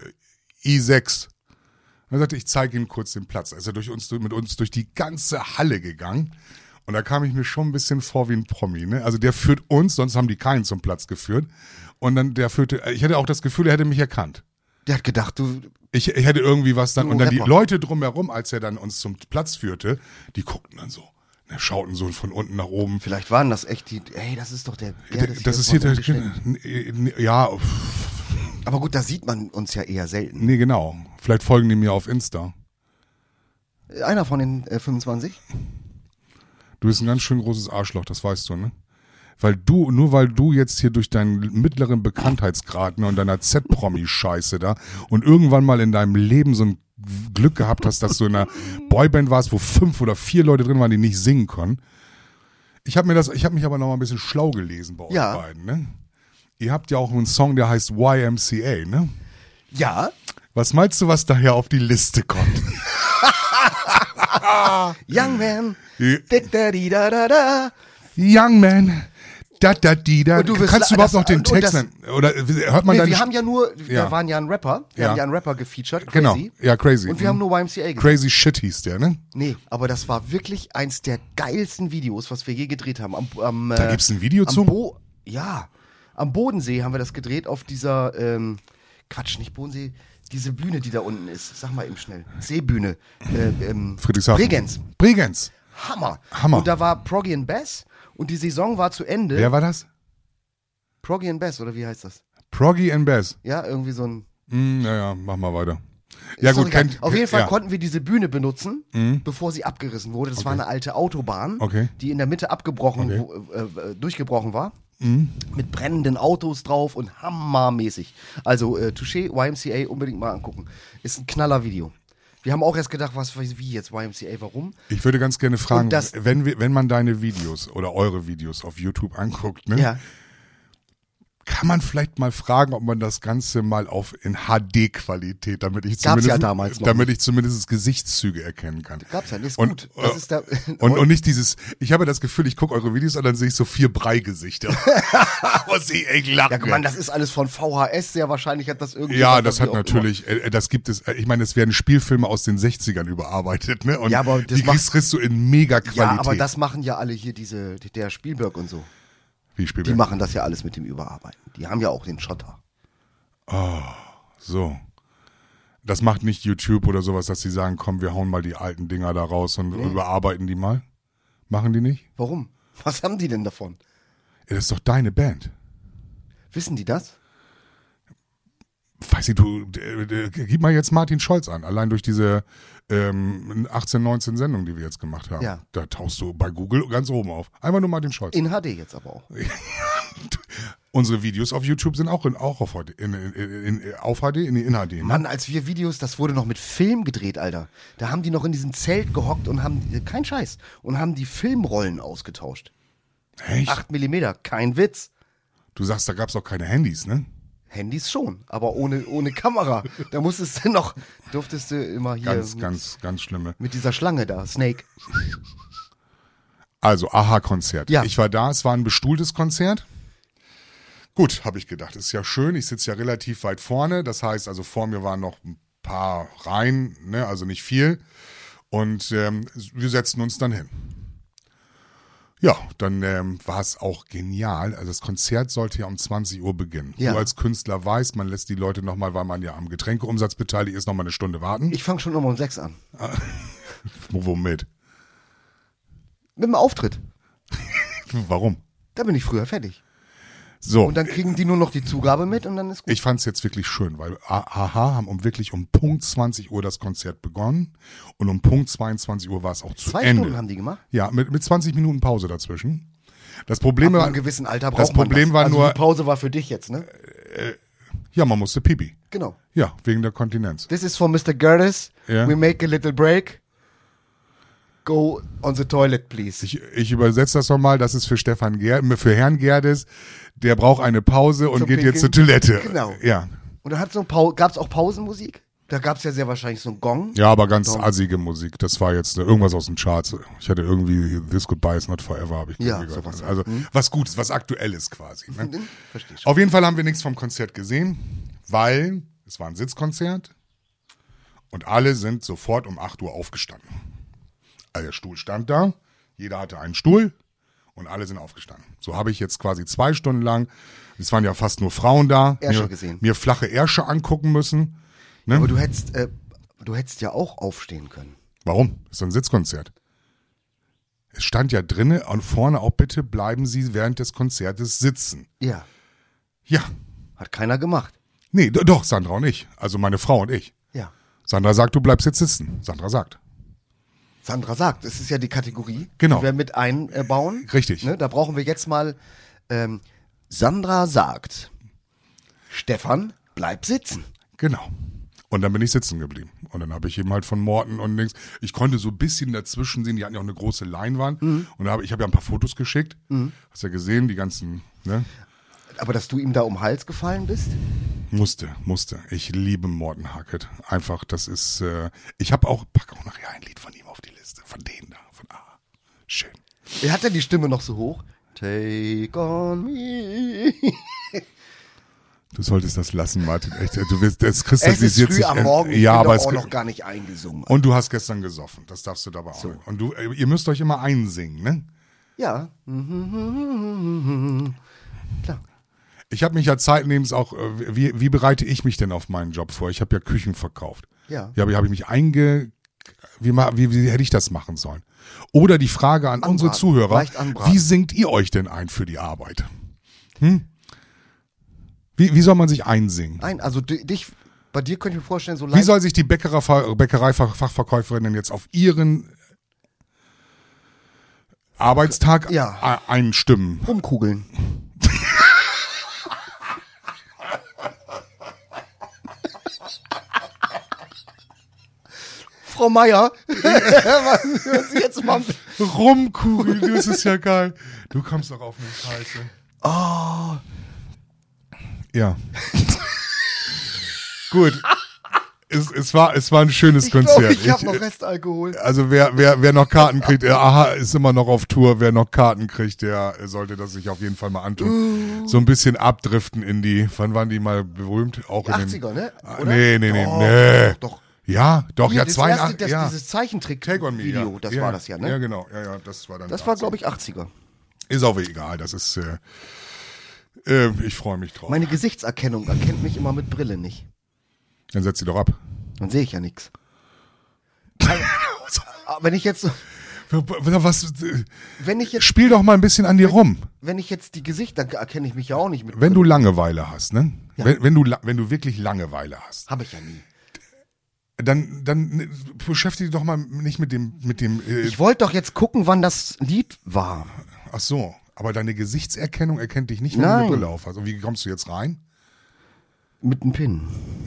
I6. Und dann sagte ich zeige ihm kurz den Platz. Also mit uns durch die ganze Halle gegangen. Und da kam ich mir schon ein bisschen vor wie ein Promi, ne? Also der führt uns, sonst haben die keinen zum Platz geführt. Und dann ich hatte auch das Gefühl, er hätte mich erkannt. Der hat gedacht, Ich hätte irgendwie was dann, Du und dann die Rapper. Leute drumherum, als er dann uns zum Platz führte, die guckten dann so, ne, schauten so von unten nach oben. vielleicht waren das echt die, ey, das ist doch der Gerdes Das ist hier von der, Ungeschenkt. ja, Aber gut, da sieht man uns ja eher selten. nee, genau. Vielleicht folgen die mir auf Insta. Einer von den 25? Du bist ein ganz schön großes Arschloch, das weißt du, ne? Nur weil du jetzt hier durch deinen mittleren Bekanntheitsgrad, ne, und deiner Z-Promi-Scheiße da und irgendwann mal in deinem Leben so ein Glück gehabt hast, dass du in einer Boyband warst, wo 5 oder 4 Leute drin waren, die nicht singen können. Ich habe mich aber noch mal ein bisschen schlau gelesen bei euch Ja. beiden, ne? Ihr habt ja auch einen Song, der heißt YMCA, ne? Ja. Was meinst du, was daher auf die Liste kommt? Young Man. Ja. Da-da-di-da-da-da. Young Man. Da. Und du wirst Kannst du überhaupt das- noch den und Text das- nennen? Oder hört man Nee, dann? wir haben ja nur, Ja. da waren ja ein Rapper, wir Ja. haben ja einen Rapper gefeatured, Crazy. Genau, ja, Crazy. Und wir haben nur YMCA gesagt. Crazy Shit hieß der, ne? Nee, aber das war wirklich eins der geilsten Videos, was wir je gedreht haben. Da gibt's ein Video zu? Ja, am Bodensee haben wir das gedreht auf dieser, Quatsch, nicht Bodensee, diese Bühne, die da unten ist. Sag mal eben schnell. Seebühne. Friedrichshafen. Bregenz. Hammer. Hammer. Und da war Proggy and Bass und die Saison war zu Ende. Wer war das? Proggy and Bass, oder wie heißt das? Proggy and Bass. Ja, irgendwie so ein... Ja, mach mal weiter. Ja Ist doch gut, egal. Auf jeden Fall ja. konnten wir diese Bühne benutzen, bevor sie abgerissen wurde. Das war eine alte Autobahn, Okay. die in der Mitte abgebrochen, durchgebrochen war. Mit brennenden Autos drauf und hammermäßig. Also Touché, YMCA, unbedingt mal angucken. Ist ein Knaller-Video. Wir haben auch erst gedacht, wie jetzt YMCA, warum? Ich würde ganz gerne fragen, Und das- wenn man deine Videos oder eure Videos auf YouTube anguckt, ne? Ja. Kann man vielleicht mal fragen, ob man das Ganze mal in HD-Qualität, damit ich Gab's ja damals noch damit ich zumindest Gesichtszüge erkennen kann. Gab's ja, ist Und, gut. Das ist der, Und nicht dieses, ich habe das Gefühl, ich gucke eure Videos und dann sehe ich so 4 Brei-Gesichter. Muss ich echt lachen. ja, guck mal, das ist alles von VHS, sehr wahrscheinlich hat das irgendwie... Ja, das hat wie auch natürlich, das gibt es, ich meine, es werden Spielfilme aus den 60ern überarbeitet, ne? Und Ja, aber das die macht- kriegst du in mega immer. Qualität. Ja, aber das machen ja alle hier der Spielberg und so. Wie Die Spielberg? machen das ja alles mit dem Überarbeiten. Die haben ja auch den Schotter. So. Das macht nicht YouTube oder sowas, dass sie sagen, komm, wir hauen mal die alten Dinger da raus und überarbeiten die mal. Machen die nicht? Warum? Was haben die denn davon? Ja, das ist doch deine Band. Wissen die das? Weiß ich, gib mal jetzt Martin Scholz an. Allein durch diese 18, 19 Sendungen, die wir jetzt gemacht haben. Ja. Da tauchst du bei Google ganz oben auf. Einfach nur Martin Scholz. In HD jetzt aber auch. Unsere Videos auf YouTube sind auch auf HD, in HD. Ne? Mann, als wir Videos, das wurde noch mit Film gedreht, Alter. Da haben die noch in diesem Zelt gehockt und haben, kein Scheiß, und haben die Filmrollen ausgetauscht. Echt? 8 mm, kein Witz. Du sagst, da gab's auch keine Handys, ne? Handys schon, aber ohne Kamera. Da durftest du immer hier Ganz schlimme. mit dieser Schlange da, Snake. Also, Aha-Konzert. Ja. Ich war da, es war ein bestuhltes Konzert. Gut, habe ich gedacht, ist ja schön. Ich sitze ja relativ weit vorne. Das heißt, also vor mir waren noch ein paar Reihen, ne, also nicht viel. Und wir setzten uns dann hin. Ja, dann war es auch genial. Also das Konzert sollte ja um 20 Uhr beginnen. Ja. Du als Künstler weißt, man lässt die Leute nochmal, weil man ja am Getränkeumsatz beteiligt ist, nochmal eine Stunde warten. Ich fange schon immer um 6 an. Womit? Mit dem Auftritt. Warum? Da bin ich früher fertig. So. Und dann kriegen die nur noch die Zugabe mit und dann ist gut. Ich fand es jetzt wirklich schön, weil Aha haben wirklich um Punkt 20 Uhr das Konzert begonnen und um Punkt 22 Uhr war es auch zu 2 Ende. Stunden haben die gemacht. Ja, mit 20 Minuten Pause dazwischen. Das Problem Ab war, einem gewissen Alter braucht das Problem man das. war also nur, die Pause war für dich jetzt, ne? ja, man musste Pipi. Genau. Ja, wegen der Kontinenz. This is for Mr. Gerdes. Ja. We make a little break. Go on the toilet, please. Ich übersetze das nochmal, das ist für für Herrn Gerdes, der braucht eine Pause und Zum geht jetzt zur Pinkeln. Toilette. Genau. Ja. Und dann gab's auch Pausenmusik? Da gab's ja sehr wahrscheinlich so einen Gong. Ja, aber ganz Dom. assige Musik. Das war jetzt irgendwas aus den Charts. Ich hatte irgendwie This Goodbye is not forever, habe ich Ja, irgendwie sowas. gehört. Also was Gutes, was Aktuelles quasi. Ne? Verstehe schon. Auf jeden Fall haben wir nichts vom Konzert gesehen, weil es war ein Sitzkonzert und alle sind sofort um 8 Uhr aufgestanden. Also der Stuhl stand da, jeder hatte einen Stuhl Und alle sind aufgestanden. So habe ich jetzt quasi 2 Stunden lang, es waren ja fast nur Frauen da, mir flache Ärsche angucken müssen. Ne? Aber du hättest ja auch aufstehen können. Warum? Das ist ein Sitzkonzert. Es stand ja drinne und vorne auch, bitte bleiben Sie während des Konzertes sitzen. Ja. Ja. Hat keiner gemacht. Nee, doch, Sandra und ich. Also meine Frau und ich. Ja. Sandra sagt, du bleibst jetzt sitzen. Sandra sagt, das ist ja die Kategorie, genau, die wir mit einbauen. Richtig. Ne, da brauchen wir jetzt mal, Sandra sagt, Stefan, bleib sitzen. Genau. Und dann bin ich sitzen geblieben. Und dann habe ich eben halt von Morten und links, ich konnte so ein bisschen dazwischen sehen, die hatten ja auch eine große Leinwand. Und ich habe ja ein paar Fotos geschickt. Hast ja gesehen, die ganzen, ne? Aber dass du ihm da um den Hals gefallen bist? Musste. Ich liebe Morten Harket. Einfach, das ist, ich habe pack auch nachher ein Lied von ihm auf die Liste. Von denen da, von A. Schön. Wer hat denn die Stimme noch so hoch? Take on me. Du solltest das lassen, Martin. Echt, du willst, das kristallisiert sich. Es ist früh am Morgen, ich ja, bin aber doch auch noch gar nicht eingesungen. Und du hast gestern gesoffen, das darfst du dabei auch. So. Und ihr müsst euch immer einsingen, ne? Ja. Klar. Ich habe mich ja zeitlebens auch, wie bereite ich mich denn auf meinen Job vor? Ich habe ja Küchen verkauft. Ja. Habe ich mich wie hätte ich das machen sollen? Oder die Frage an unsere Zuhörer, wie singt ihr euch denn ein für die Arbeit? Wie soll man sich einsingen? Also bei dir könnte ich mir vorstellen, so wie soll sich die Bäckereifachverkäuferin denn jetzt auf ihren Arbeitstag einstimmen? Rumkugeln. Frau Meier, jetzt mal rumkugeln, das ist ja geil. Du kommst doch auf eine Scheiße. Oh. Ja. Gut. Es war ein schönes Konzert. Ich habe noch Restalkohol. Also wer noch Karten kriegt, Aha ist immer noch auf Tour. Wer noch Karten kriegt, der sollte das sich auf jeden Fall mal antun. So ein bisschen abdriften in die, wann waren die mal berühmt? Auch die in 80er, ne? Oder? Nee. Doch. Ja, doch, Hier, ja, 82. Dieses Zeichentrick-Video, das war das ja, ne? Ja, genau. Ja, das war dann. Das war, glaube ich, 80er. Ist auch egal, das ist, ich freue mich drauf. Meine Gesichtserkennung erkennt mich immer mit Brille nicht. Dann setz sie doch ab. Dann sehe ich ja nichts. Wenn ich jetzt spiel doch mal ein bisschen an dir rum. Wenn ich jetzt die Gesichter, dann erkenne ich mich ja auch nicht mit Brille. Wenn du Langeweile hast, ne? Ja. Wenn du wirklich Langeweile hast. Habe ich ja nie. Dann beschäftige dich doch mal nicht mit dem. Ich wollte doch jetzt gucken, wann das Lied war. Ach so, aber deine Gesichtserkennung erkennt dich nicht, wenn du eine Brille auf hast. Und wie kommst du jetzt rein? Mit einem Pin.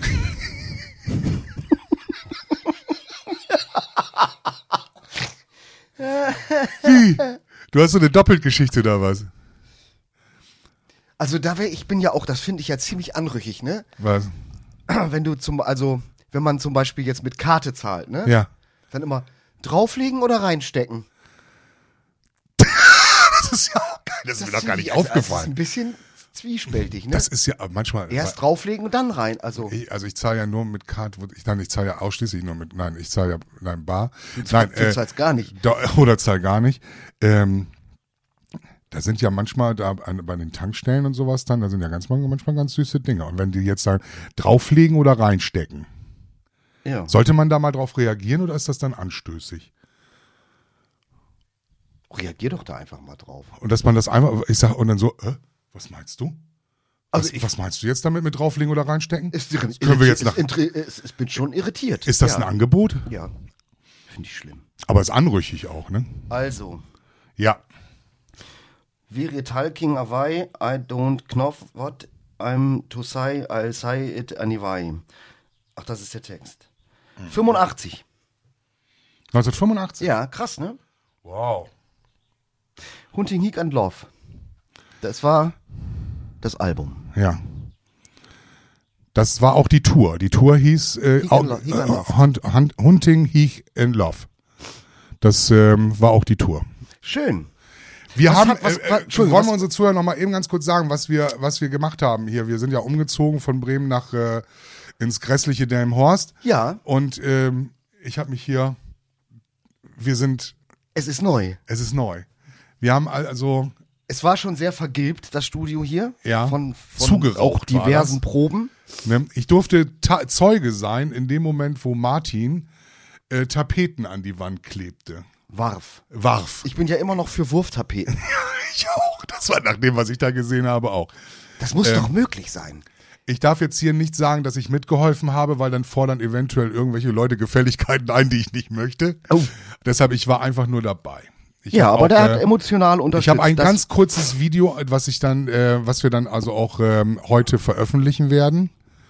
Wie? Du hast so eine Doppelgeschichte oder was? Also ich bin ja auch, das finde ich ja ziemlich anrüchig, ne? Was? Wenn man zum Beispiel jetzt mit Karte zahlt, ne? Ja. Dann immer drauflegen oder reinstecken. Das ist ja auch geil. Das ist mir doch gar nicht aufgefallen. Das ist ein bisschen zwiespältig, ne? Das ist ja manchmal. Erst drauflegen und dann rein. Ich zahle ja nur mit Karte. Ich zahle ja ausschließlich nur mit. Nein, ich zahle ja bar. Du zahlst gar nicht. Oder zahl gar nicht. Da sind ja manchmal bei den Tankstellen und sowas dann, da sind ja manchmal ganz süße Dinge. Und wenn die jetzt sagen, drauflegen oder reinstecken, ja. Sollte man da mal drauf reagieren oder ist das dann anstößig? Reagier doch da einfach mal drauf. Und dass man das einfach, ich sag, und dann so, was meinst du? Was meinst du jetzt damit mit drauflegen oder reinstecken? Ich bin schon irritiert. Ist das ein Angebot? Ja. Finde ich schlimm. Aber ist anrüchig auch, ne? Also. Ja. We're talking away, I don't know what I'm to say, I'll say it anyway. Ach, das ist der Text. 85. 1985? Ja, krass, ne? Wow. Hunting Heek and Love. Das war das Album. Ja. Das war auch die Tour. Die Tour hieß Hunting Heek and Love. Das war auch die Tour. Schön. Wollen wir unsere Zuhörer noch mal eben ganz kurz sagen, was wir gemacht haben hier. Wir sind ja umgezogen von Bremen nach ins grässliche Delmenhorst. Ja. Und ich habe mich hier. Es ist neu. Wir haben also... Es war schon sehr vergilbt, das Studio hier. Ja, Von zugeraucht auch diversen war das. Proben. Ne? Ich durfte Zeuge sein in dem Moment, wo Martin Tapeten an die Wand klebte. Warf. Ich Ich bin ja immer noch für Wurftapeten. Ich auch. Das war nach dem, was ich da gesehen habe, auch. Das muss doch möglich sein. Ich darf jetzt hier nicht sagen, dass ich mitgeholfen habe, weil dann fordern eventuell irgendwelche Leute Gefälligkeiten ein, die ich nicht möchte. Oh. Deshalb, ich war einfach nur dabei. Ja, aber der hat emotional unterstützt. Ich habe ein ganz kurzes Video, was wir dann also auch heute veröffentlichen werden,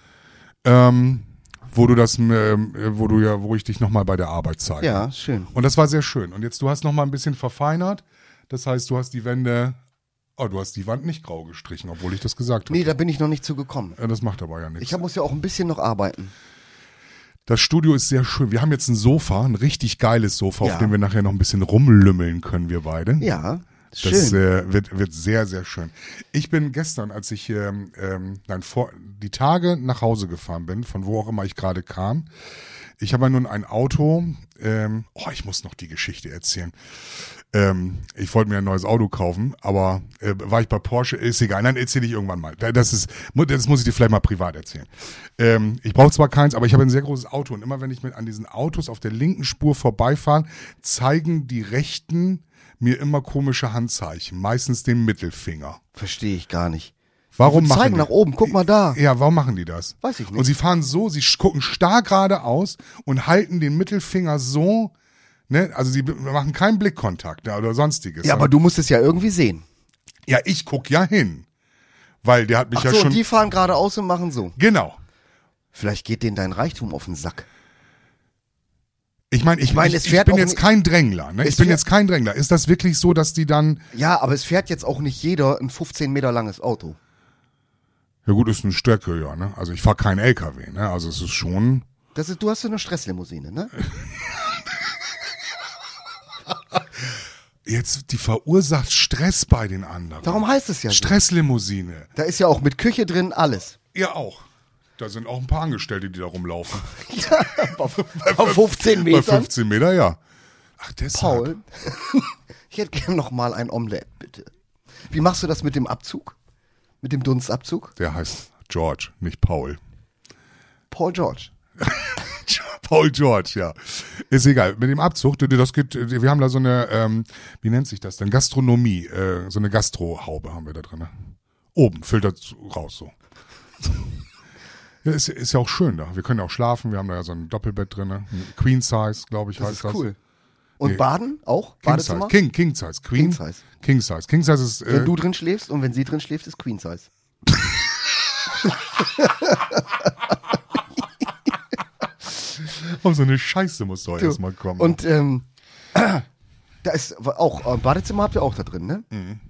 wo ich dich nochmal bei der Arbeit zeige. Ja, schön. Und das war sehr schön. Und jetzt, du hast nochmal ein bisschen verfeinert. Das heißt, du hast die Wand nicht grau gestrichen, obwohl ich das gesagt habe. Nee, da bin ich noch nicht zugekommen. Ja, das macht aber ja nichts. Ich muss ja auch ein bisschen noch arbeiten. Das Studio ist sehr schön. Wir haben jetzt ein Sofa, ein richtig geiles Sofa, Ja. auf dem wir nachher noch ein bisschen rumlümmeln können, wir beide. Ja, schön. Das wird sehr, sehr schön. Ich bin gestern, als ich die Tage nach Hause gefahren bin, von wo auch immer ich gerade kam, ich habe ja nun ein Auto, ich muss noch die Geschichte erzählen. Ich wollte mir ein neues Auto kaufen, aber war ich bei Porsche, ist egal, dann erzähle ich irgendwann mal. Das muss ich dir vielleicht mal privat erzählen. Ich brauche zwar keins, aber ich habe ein sehr großes Auto und immer wenn ich an diesen Autos auf der linken Spur vorbeifahre, zeigen die Rechten mir immer komische Handzeichen, meistens den Mittelfinger. Verstehe ich gar nicht. Warum machen zeigen die? nach oben, guck mal da. Ja, warum machen die das? Weiß ich nicht. Und sie fahren so, sie gucken starr geradeaus und halten den Mittelfinger so, ne, also sie machen keinen Blickkontakt oder sonstiges. Ja, aber du musst es ja irgendwie sehen. Ja, ich guck ja hin. Weil der hat mich Ach ja so, schon. die fahren geradeaus und machen so. Genau. Vielleicht geht denen dein Reichtum auf den Sack. Ich meine, ich bin jetzt kein Drängler. Ne? Ich bin jetzt kein Drängler. Ist das wirklich so, dass die dann. Ja, aber es fährt jetzt auch nicht jeder ein 15 Meter langes Auto. Ja gut, ist eine Strecke, ja. Ne? Also ich fahre kein LKW. Ne? Also es ist schon. Du hast so eine Stresslimousine, ne? Jetzt, die verursacht Stress bei den anderen. Darum heißt es ja so. Stresslimousine. Da ist ja auch mit Küche drin alles. Ja, auch. Da sind auch ein paar Angestellte, die da rumlaufen. Ja, auf 15 Metern. Bei 15 Meter, ja. Ach, deshalb. Paul, ich hätte gerne noch mal ein Omelette, bitte. Wie machst du das mit dem Abzug? Mit dem Dunstabzug? Der heißt George, nicht Paul. Paul George. Paul George, ja. Ist egal. Mit dem Abzug, das geht, wir haben da so eine, wie nennt sich das denn? Gastronomie, so eine Gastrohaube haben wir da drin. Ne? Oben, filtert raus so. Ja, ist ja auch schön da. Wir können ja auch schlafen, wir haben da ja so ein Doppelbett drin. Ne? Queen Size, glaube ich, heißt das. Das ist cool. Und Nee. Baden auch? King Badezimmer? Size. King Size. Queen. King Size. King Size. King Size ist. Wenn du drin schläfst und wenn sie drin schläft, ist Queen Size. Oh, so eine Scheiße muss doch erstmal kommen. Und da ist auch, Badezimmer habt ihr auch da drin, ne?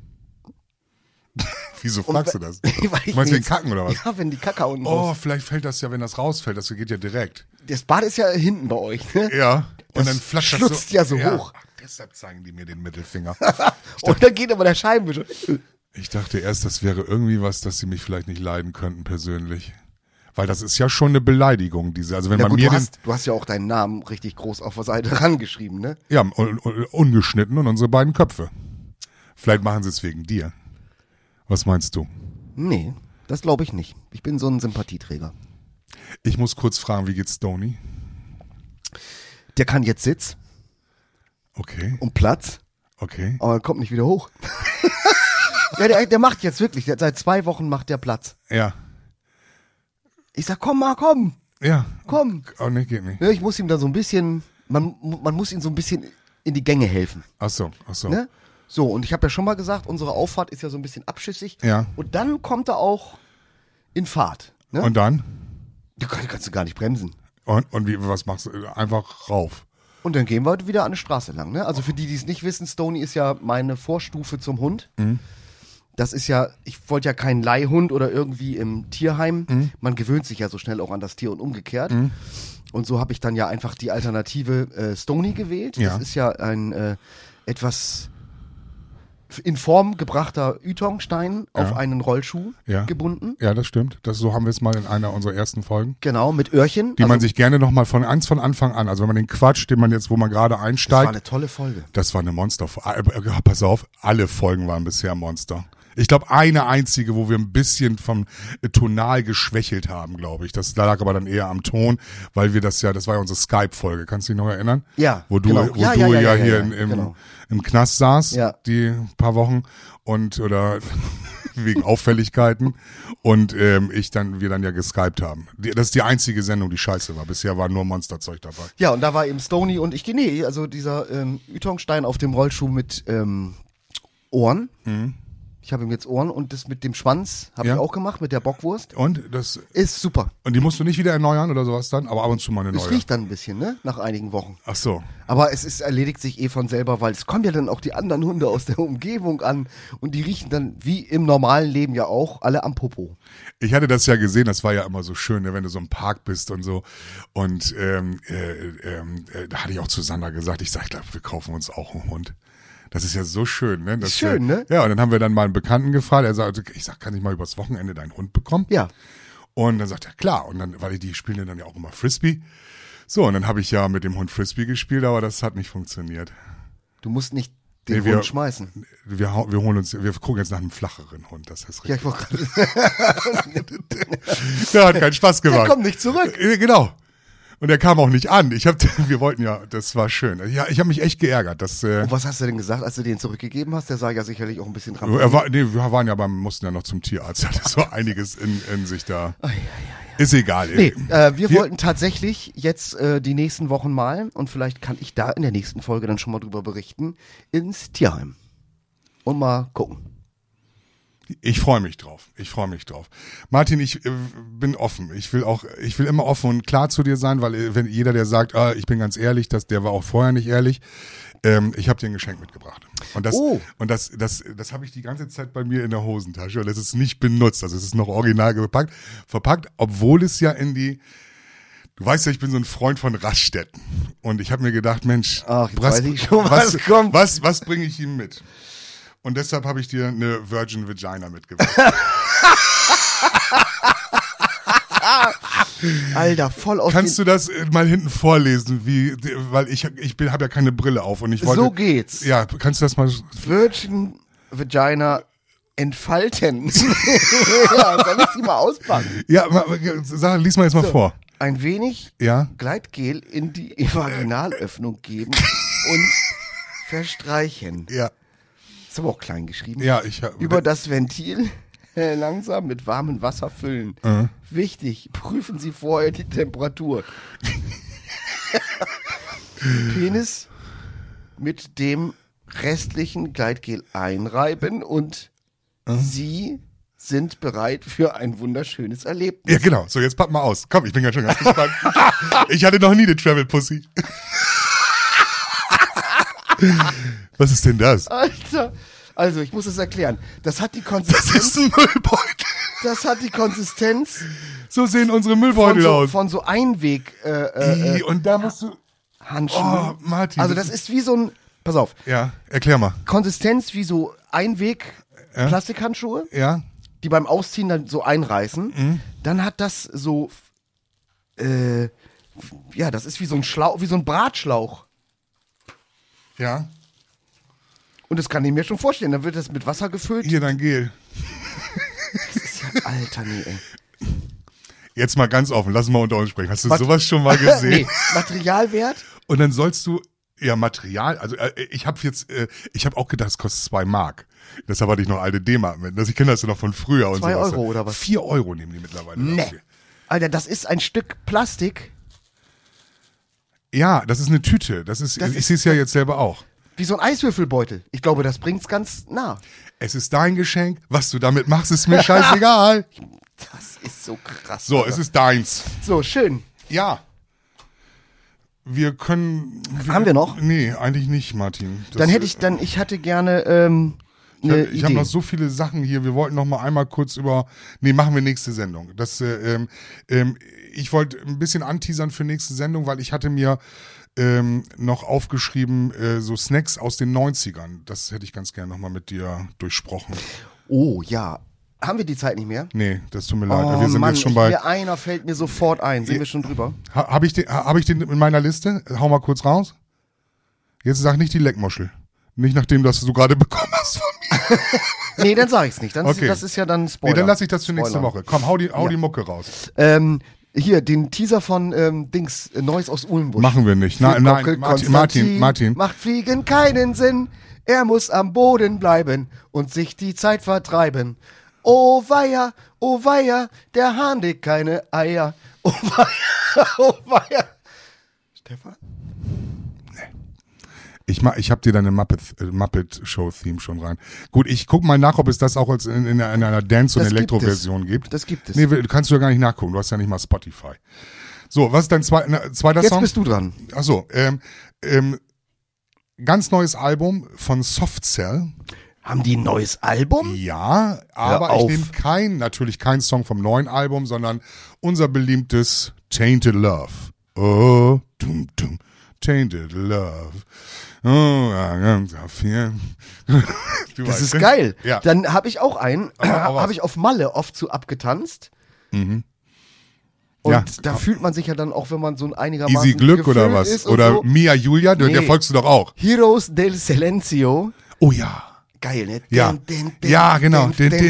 Wieso fragst du das? Weil Du meinst mir wegen Kacken oder was? Ja, wenn die Kacke unten Oh, raus. vielleicht fällt das ja, wenn das rausfällt, das geht ja direkt. Das Bad ist ja hinten bei euch, ne? Ja. Und Das dann flatscht schlutzt ja so hoch. Ach, deshalb zeigen die mir den Mittelfinger. Und dann geht aber der Scheibenwischer. Ich dachte erst, das wäre irgendwie was, dass sie mich vielleicht nicht leiden könnten persönlich. Weil das ist ja schon eine Beleidigung, diese. Also wenn Ja man gut, mir du hast ja auch deinen Namen richtig groß auf der Seite rangeschrieben, ne? ja, ungeschnitten und unsere beiden Köpfe. Vielleicht machen sie es wegen dir. Was meinst du? Nee, das glaube ich nicht. Ich bin so ein Sympathieträger. Ich muss kurz fragen, wie geht's Stoney? Der kann jetzt Sitz Okay, und Platz, okay. aber er kommt nicht wieder hoch. Ja, der macht jetzt wirklich, seit 2 Wochen macht der Platz. Ja, Ich sag, komm mal, komm, ja. komm. Oh, nee, geht nicht. Ja, ich muss ihm da so ein bisschen, man muss ihm so ein bisschen in die Gänge helfen. Ach so. Ne? So, und ich habe ja schon mal gesagt, unsere Auffahrt ist ja so ein bisschen abschüssig. Ja. Und dann kommt er auch in Fahrt. Ne? Und dann? Du kannst du gar nicht bremsen. Und was machst du? Einfach rauf. Und dann gehen wir wieder an der Straße lang. Ne? Also für die es nicht wissen, Stoney ist ja meine Vorstufe zum Hund. Das ist ja, ich wollte ja keinen Leihhund oder irgendwie im Tierheim. Man gewöhnt sich ja so schnell auch an das Tier und umgekehrt. Und so habe ich dann ja einfach die Alternative Stoney gewählt. Ja. Das ist ja ein etwas in Form gebrachter Ytongstein auf einen Rollschuh gebunden. Ja, das stimmt. So haben wir es mal in einer unserer ersten Folgen. Genau, mit Öhrchen. Die man sich gerne nochmal von Anfang an, also wenn man den Quatsch, den man jetzt, wo man gerade einsteigt. Das war eine tolle Folge. Das war eine Monster-Folge. Pass auf, alle Folgen waren bisher Monster. Ich glaube, eine einzige, wo wir ein bisschen vom Tonal geschwächelt haben, glaube ich. Das lag aber dann eher am Ton, weil wir das war ja unsere Skype-Folge. Kannst du dich noch erinnern? Ja. Wo du hier im Knast saß, die paar Wochen oder wegen Auffälligkeiten und wir dann ja geskypt haben. Das ist die einzige Sendung, die scheiße war. Bisher war nur Monsterzeug dabei. Ja, und da war eben Stoney und ich, also dieser Ytongstein auf dem Rollschuh mit Ohren. Mhm. Ich habe ihm jetzt Ohren und das mit dem Schwanz habe ich auch gemacht, mit der Bockwurst. Und das ist super. Und die musst du nicht wieder erneuern oder sowas dann, aber ab und zu mal eine neue. Es riecht dann ein bisschen, ne? Nach einigen Wochen. Ach so. Aber es erledigt sich von selber, weil es kommen ja dann auch die anderen Hunde aus der Umgebung an und die riechen dann wie im normalen Leben ja auch alle am Popo. Ich hatte das ja gesehen, das war ja immer so schön, ne, wenn du so im Park bist und so. Und da hatte ich auch zu Sandra gesagt, ich glaube, wir kaufen uns auch einen Hund. Das ist ja so schön, ne? Schön, ne? Ja, und dann haben wir dann mal einen Bekannten gefragt, ich sag, kann ich mal übers Wochenende deinen Hund bekommen? Ja. Und dann sagt er, klar. Und dann, weil die spielen dann ja auch immer Frisbee. So, und dann habe ich ja mit dem Hund Frisbee gespielt, aber das hat nicht funktioniert. Du musst nicht den Hund schmeißen. Wir gucken jetzt nach einem flacheren Hund, das heißt richtig. Der hat keinen Spaß gemacht. Der kommt nicht zurück. Genau. Und er kam auch nicht an. Wir wollten ja, das war schön. Ja, ich habe mich echt geärgert. Und was hast du denn gesagt, als du den zurückgegeben hast? Der sah ja sicherlich auch ein bisschen dran. Wir mussten ja noch zum Tierarzt. Er hatte so einiges in sich da. Ist egal. Nee, wir wollten tatsächlich jetzt die nächsten Wochen mal, und vielleicht kann ich da in der nächsten Folge dann schon mal drüber berichten, ins Tierheim. Und mal gucken. Ich freue mich drauf. Martin, ich bin offen. Ich will immer offen und klar zu dir sein, weil wenn jeder, der sagt, ich bin ganz ehrlich, der war auch vorher nicht ehrlich. Ich habe dir ein Geschenk mitgebracht. Und das habe ich die ganze Zeit bei mir in der Hosentasche, und es ist nicht benutzt. Also es ist noch original verpackt, obwohl es ja du weißt ja, ich bin so ein Freund von Raststätten. Und ich habe mir gedacht, Mensch, was bringe ich ihm mit? Und deshalb habe ich dir eine Virgin Vagina mitgebracht. Alter, voll aus. Kannst du das mal hinten vorlesen, weil ich habe ja keine Brille auf und ich wollte. So geht's. Ja, kannst du das mal? Virgin Vagina entfalten. Ja, soll ich sie mal auspacken? Ja, lies mal jetzt mal vor. Ein wenig Gleitgel in die Vaginalöffnung geben und verstreichen. Ja. Ist aber auch klein geschrieben. Ja, über das Ventil langsam mit warmem Wasser füllen. Wichtig, prüfen Sie vorher die Temperatur. Penis mit dem restlichen Gleitgel einreiben und Sie sind bereit für ein wunderschönes Erlebnis. Ja, genau. So, jetzt pack mal aus. Komm, ich bin ja schon ganz gespannt. Ich hatte noch nie eine Travel Pussy. Was ist denn das? Alter, also ich muss es erklären. Das hat die Konsistenz. Das ist ein Müllbeutel. Das hat die Konsistenz. So sehen unsere Müllbeutel aus. Von so Einweg. Und da musst du. Handschuhe. Oh, Martin. Also das ist wie so ein. Pass auf. Ja, erklär mal. Konsistenz wie so Einweg Plastikhandschuhe. Ja. Die beim Ausziehen dann so einreißen. Mhm. Dann hat das so. Das ist wie so ein Schlauch, wie so ein Bratschlauch. Ja. Und das kann ich mir schon vorstellen. Dann wird das mit Wasser gefüllt. Hier dein Gel. Das ist ja, Alter, nee, ey. Jetzt mal ganz offen, lass mal unter uns sprechen. Hast du sowas schon mal gesehen? Nee, Materialwert? Und dann sollst du, Material, also ich habe auch gedacht, es kostet 2 Mark. Deshalb hatte ich noch alte D-Mark mit. Ich kenne das ja noch von früher. 2 Euro oder was? 4 Euro nehmen die mittlerweile. Nee. Dafür. Alter, das ist ein Stück Plastik. Ja, das ist eine Tüte. Ich sehe es ja jetzt selber auch. Wie so ein Eiswürfelbeutel. Ich glaube, das bringt's ganz nah. Es ist dein Geschenk. Was du damit machst, ist mir scheißegal. Das ist so krass. So, Alter. Es ist deins. So, schön. Ja. Haben wir noch? Nee, eigentlich nicht, Martin. Ich hatte gerne ich habe noch so viele Sachen hier. Wir wollten noch mal einmal kurz machen wir nächste Sendung. Ich wollte ein bisschen anteasern für nächste Sendung, weil ich hatte mir noch aufgeschrieben, so Snacks aus den 90ern. Das hätte ich ganz gerne nochmal mit dir durchsprochen. Oh ja. Haben wir die Zeit nicht mehr? Nee, das tut mir leid. Oh Wir sind Mann, jetzt schon bei. einer fällt mir sofort ein. Sind wir schon drüber? Habe ich den in meiner Liste? Hau mal kurz raus. Jetzt sag nicht die Leckmuschel. Nicht nachdem, dass du gerade bekommen hast von mir. Nee, dann sag ich's nicht. Okay. Das ist ja dann Spoiler. Nee, dann lasse ich das für nächste Spoiler. Woche. Komm, hau die Mucke raus. Hier, den Teaser von Neues aus Uhlenbusch. Machen wir nicht. Für Nein, Gockel Martin. Macht Fliegen keinen Sinn. Er muss am Boden bleiben und sich die Zeit vertreiben. Oh weia, der Hahn legt keine Eier. Oh weia. Stefan? Ich hab dir deine Muppet-Show-Theme schon rein. Gut, ich guck mal nach, ob es das auch als in einer Dance- und Das gibt Elektro-Version gibt. Das gibt es. Nee, kannst du ja gar nicht nachgucken. Du hast ja nicht mal Spotify. So, was ist dein zweiter Jetzt Song? bist du dran. Achso, ganz neues Album von Soft Cell. Haben die ein neues Album? Ja, aber ich auf. nehme natürlich keinen Song vom neuen Album, sondern unser beliebtes Tainted Love. Oh, dum, dum, Tainted Love. Oh, ganz viel. Das ist geil. Ja. Dann habe ich auch einen, Aber habe ich auf Malle oft zu abgetanzt. Mhm. Und Ja. da fühlt man sich ja dann auch, wenn man so ein einigermaßen Easy Glück oder gefüllt was? ist und Oder so. Mia Julia, der Nee. folgst du doch auch. Heroes del Silencio. Oh ja. Geil, ne? Ja, ja, genau.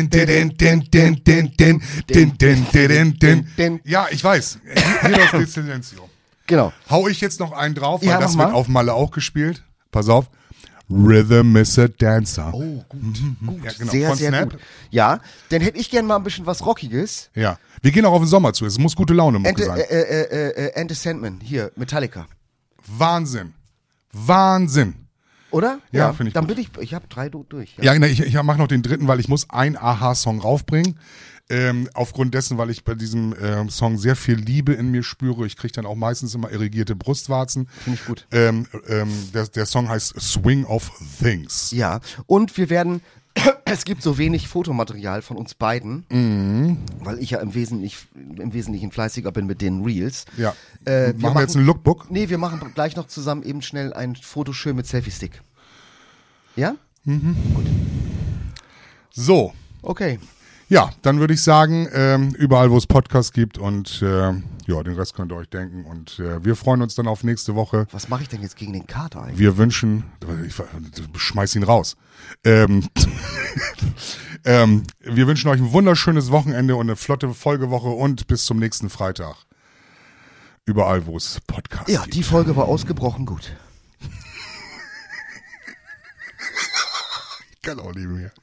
Ja, ich weiß. Heroes del Silencio. Genau. Hau ich jetzt noch einen drauf, weil Ja, das mach wird mal. auf Malle auch gespielt. Pass auf. Rhythm is a Dancer. Oh, gut. Ja, genau. Sehr, Von sehr Snap. gut. Ja, dann hätte ich gern mal ein bisschen was Rockiges. Ja. Wir gehen auch auf den Sommer zu. Es muss gute Laune Mucke sein. And the Sandman, hier, Metallica. Wahnsinn. Wahnsinn. Oder? Ja, finde ich Dann gut. bin ich habe 3 durch. Ja, ne, ich mache noch den dritten, weil ich muss einen Aha-Song raufbringen. Aufgrund dessen, weil ich bei diesem Song sehr viel Liebe in mir spüre. Ich kriege dann auch meistens immer irrigierte Brustwarzen. Finde ich gut. Der Song heißt Swing of Things. Ja, und wir werden, es gibt so wenig Fotomaterial von uns beiden, weil ich ja im Wesentlichen fleißiger bin mit den Reels. Ja. Wir Machen wir jetzt ein Lookbook? Nee, wir machen gleich noch zusammen eben schnell ein Foto schön mit Selfie-Stick. Ja? So. Okay. Ja, dann würde ich sagen, überall, wo es Podcasts gibt und ja, den Rest könnt ihr euch denken. Und wir freuen uns dann auf nächste Woche. Was mache ich denn jetzt gegen den Kater eigentlich? Wir wünschen, ich schmeiß ihn raus. Wir wünschen euch ein wunderschönes Wochenende und eine flotte Folgewoche und bis zum nächsten Freitag. Überall, wo es Podcasts Ja, gibt. die Folge war ausgebrochen gut. Ich kann auch nicht mehr.